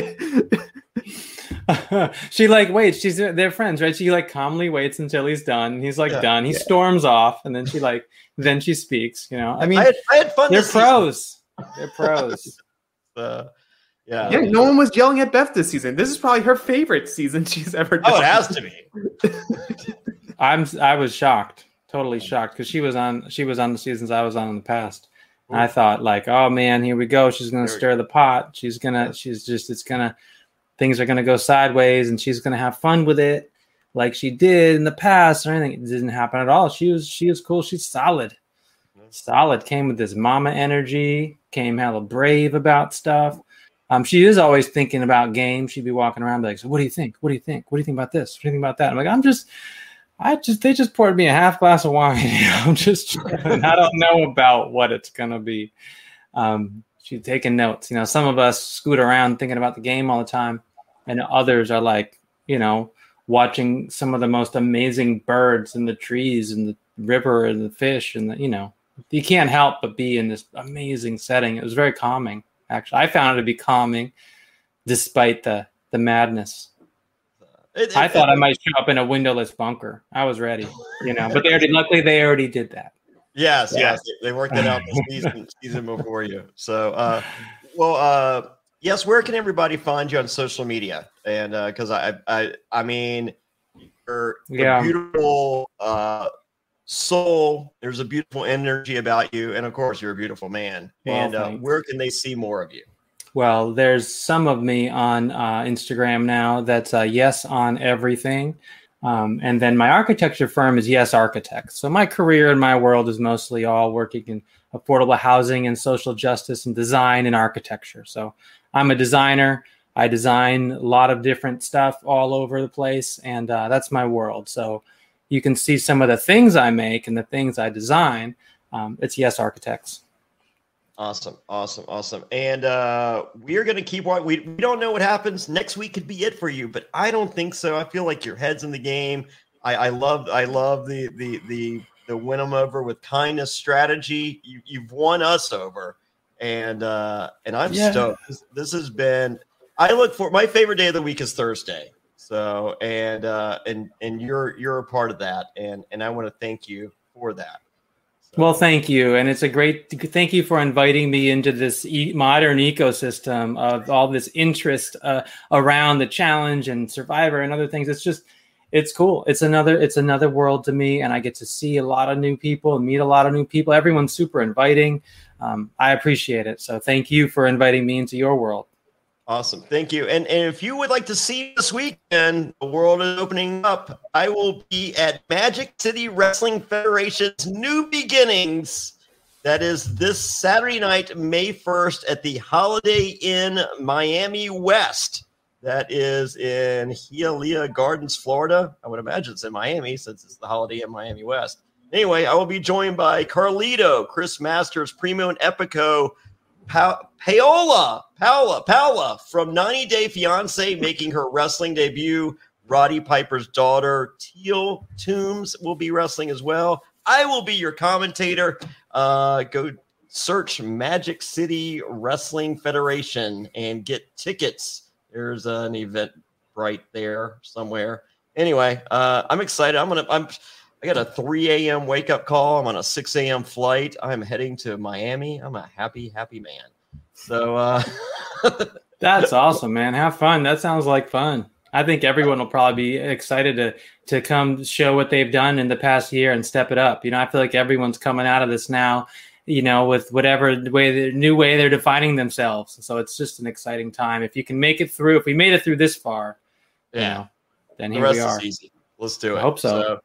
She waits. They're friends, right? She calmly waits until he's done. He's done. He storms off, and then she speaks. I had fun. They're pros. They're pros. Yeah. No one was yelling at Beth this season. This is probably her favorite season she's ever done. Oh, it has to be. I was shocked, totally shocked, because she was on the seasons I was on in the past. And I thought oh man, here we go. She's gonna stir the pot. Things are gonna go sideways, and she's gonna have fun with it, like she did in the past. Or anything, it didn't happen at all. She was cool. She's solid. Solid. Came with this mama energy. Came hella brave about stuff. She is always thinking about games. She'd be walking around like, so what do you think? What do you think? What do you think about this? What do you think about that? I'm like, they just poured me a half glass of wine. I'm just chilling. I don't know about what it's going to be. She's taking notes. Some of us scoot around thinking about the game all the time, and others are watching some of the most amazing birds in the trees and the river and the fish and you can't help but be in this amazing setting. It was very calming. Actually, I found it to be calming, despite the madness. I thought I might show up in a windowless bunker. I was ready, but luckily they already did that. Yes, they worked it out the season before you. So, yes. Where can everybody find you on social media? And because I mean, you're beautiful soul. There's a beautiful energy about you, and of course, you're a beautiful man. Well, and where can they see more of you? Well, there's some of me on Instagram now. That's Yes on Everything. And then my architecture firm is Yes Architects. So my career in my world is mostly all working in affordable housing and social justice and design and architecture. So I'm a designer. I design a lot of different stuff all over the place, and that's my world. So you can see some of the things I make and the things I design. It's Yes Architects. Awesome. And we're going to keep watching. We don't know what happens. Next week could be it for you, but I don't think so. I feel like your head's in the game. I love the win them over with kindness strategy. You've won us over, and I'm stoked. This has been. I look for my favorite day of the week is Thursday. So and you're a part of that, and I want to thank you for that. Well, thank you. And it's thank you for inviting me into this modern ecosystem of all this interest around the challenge and Survivor and other things. It's cool. It's another world to me. And I get to see a lot of new people and meet a lot of new people. Everyone's super inviting. I appreciate it. So thank you for inviting me into your world. Awesome. Thank you. And if you would like to see this weekend, the world is opening up. I will be at Magic City Wrestling Federation's New Beginnings. That is this Saturday night, May 1st at the Holiday Inn Miami West. That is in Hialeah Gardens, Florida. I would imagine it's in Miami since it's the Holiday Inn Miami West. Anyway, I will be joined by Carlito, Chris Masters, Primo and Epico, Paola from 90 Day Fiance making her wrestling debut. Roddy Piper's daughter, Teal Toombs, will be wrestling as well. I will be your commentator. Go search Magic City Wrestling Federation and get tickets. There's an event right there somewhere. Anyway, I'm excited. I got a 3 a.m. wake up call. I'm on a 6 a.m. flight. I'm heading to Miami. I'm a happy man. So that's awesome, man. Have fun. That sounds like fun. I think everyone will probably be excited to come show what they've done in the past year and step it up. I feel like everyone's coming out of this now, with whatever new way they're defining themselves. So it's just an exciting time. If you can make it through, if we made it through this far, then here we are. Is easy. Let's do it. I hope so.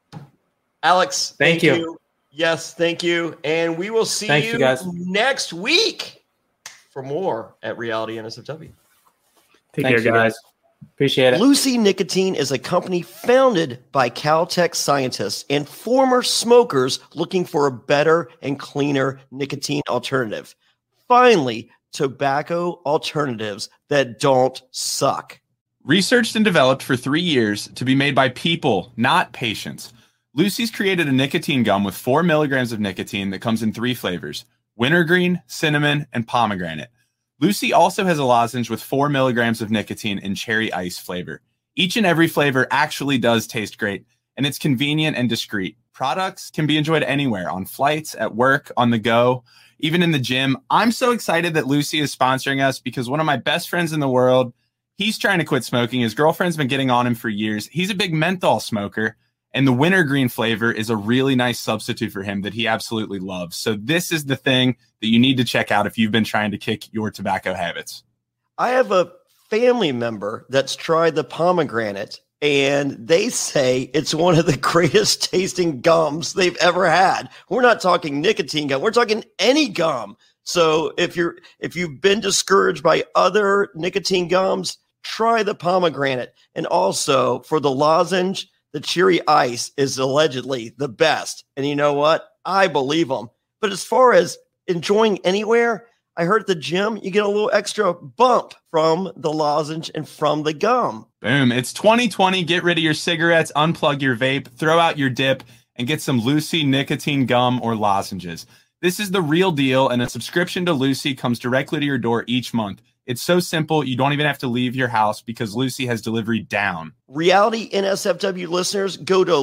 Alex, thank you. Yes, thank you. And we will see you guys next week for more at Reality NSFW. Take care, guys. Appreciate it. Lucy Nicotine is a company founded by Caltech scientists and former smokers looking for a better and cleaner nicotine alternative. Finally, tobacco alternatives that don't suck. Researched and developed for 3 years to be made by people, not patients. Lucy's created a nicotine gum with 4 milligrams of nicotine that comes in 3 flavors: wintergreen, cinnamon, and pomegranate. Lucy also has a lozenge with 4 milligrams of nicotine in cherry ice flavor. Each and every flavor actually does taste great, and it's convenient and discreet. Products can be enjoyed anywhere, on flights, at work, on the go, even in the gym. I'm so excited that Lucy is sponsoring us because one of my best friends in the world, he's trying to quit smoking. His girlfriend's been getting on him for years. He's a big menthol smoker. And the wintergreen flavor is a really nice substitute for him that he absolutely loves. So this is the thing that you need to check out if you've been trying to kick your tobacco habits. I have a family member that's tried the pomegranate, and they say it's one of the greatest tasting gums they've ever had. We're not talking nicotine gum. We're talking any gum. So if you've been discouraged by other nicotine gums, try the pomegranate. And also for the lozenge, the cherry ice is allegedly the best. And you know what? I believe them. But as far as enjoying anywhere, I heard at the gym, you get a little extra bump from the lozenge and from the gum. Boom. It's 2020. Get rid of your cigarettes, unplug your vape, throw out your dip, and get some Lucy nicotine gum or lozenges. This is the real deal, and a subscription to Lucy comes directly to your door each month. It's so simple, you don't even have to leave your house because Lucy has delivery down. Reality NSFW listeners, go to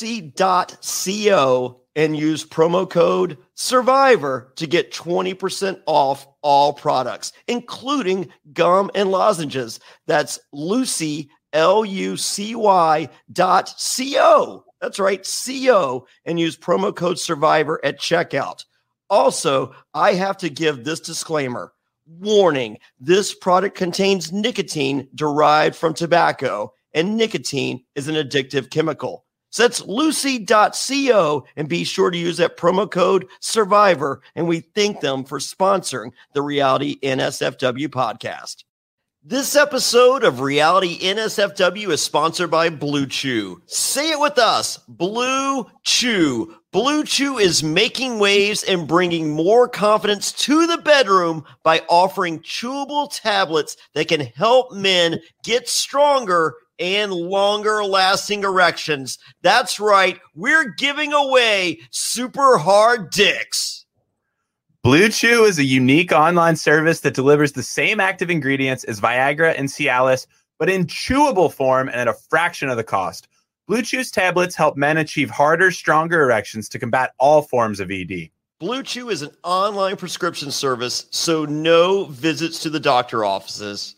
lucy.co and use promo code SURVIVOR to get 20% off all products, including gum and lozenges. That's Lucy, LUCY.co. That's right, CO, and use promo code SURVIVOR at checkout. Also, I have to give this disclaimer. Warning, this product contains nicotine derived from tobacco, and nicotine is an addictive chemical. So that's Lucy.co, and be sure to use that promo code SURVIVOR, and we thank them for sponsoring the Reality NSFW podcast. This episode of Reality NSFW is sponsored by Blue Chew. Say it with us, Blue Chew. Blue Chew is making waves and bringing more confidence to the bedroom by offering chewable tablets that can help men get stronger and longer lasting erections. That's right, we're giving away super hard dicks. Blue Chew is a unique online service that delivers the same active ingredients as Viagra and Cialis, but in chewable form and at a fraction of the cost. Blue Chew's tablets help men achieve harder, stronger erections to combat all forms of ED. Blue Chew is an online prescription service, so no visits to the doctor offices,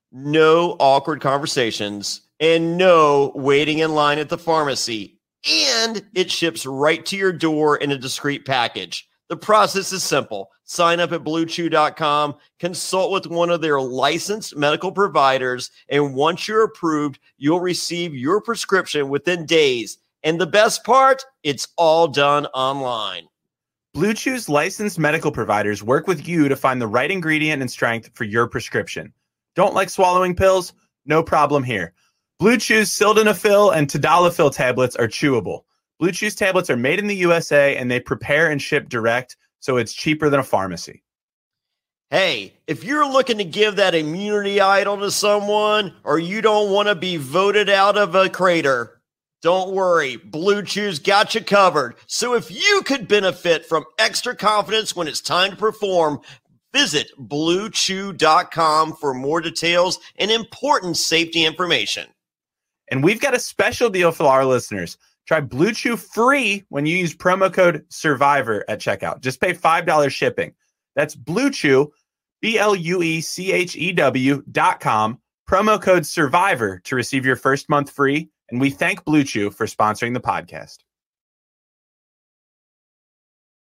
no awkward conversations, and no waiting in line at the pharmacy. And it ships right to your door in a discreet package. The process is simple. Sign up at BlueChew.com, consult with one of their licensed medical providers, and once you're approved, you'll receive your prescription within days. And the best part, it's all done online. Blue Chew's licensed medical providers work with you to find the right ingredient and strength for your prescription. Don't like swallowing pills? No problem here. Blue Chew's sildenafil and tadalafil tablets are chewable. Blue Chew's tablets are made in the USA, and they prepare and ship direct, so it's cheaper than a pharmacy. Hey, if you're looking to give that immunity idol to someone, or you don't want to be voted out of a crater, don't worry, Blue Chew's got you covered. So if you could benefit from extra confidence when it's time to perform, visit BlueChew.com for more details and important safety information. And we've got a special deal for our listeners. Try Blue Chew free when you use promo code SURVIVOR at checkout. Just pay $5 shipping. That's Blue Chew, BlueChew.com, promo code SURVIVOR to receive your first month free. And we thank Blue Chew for sponsoring the podcast.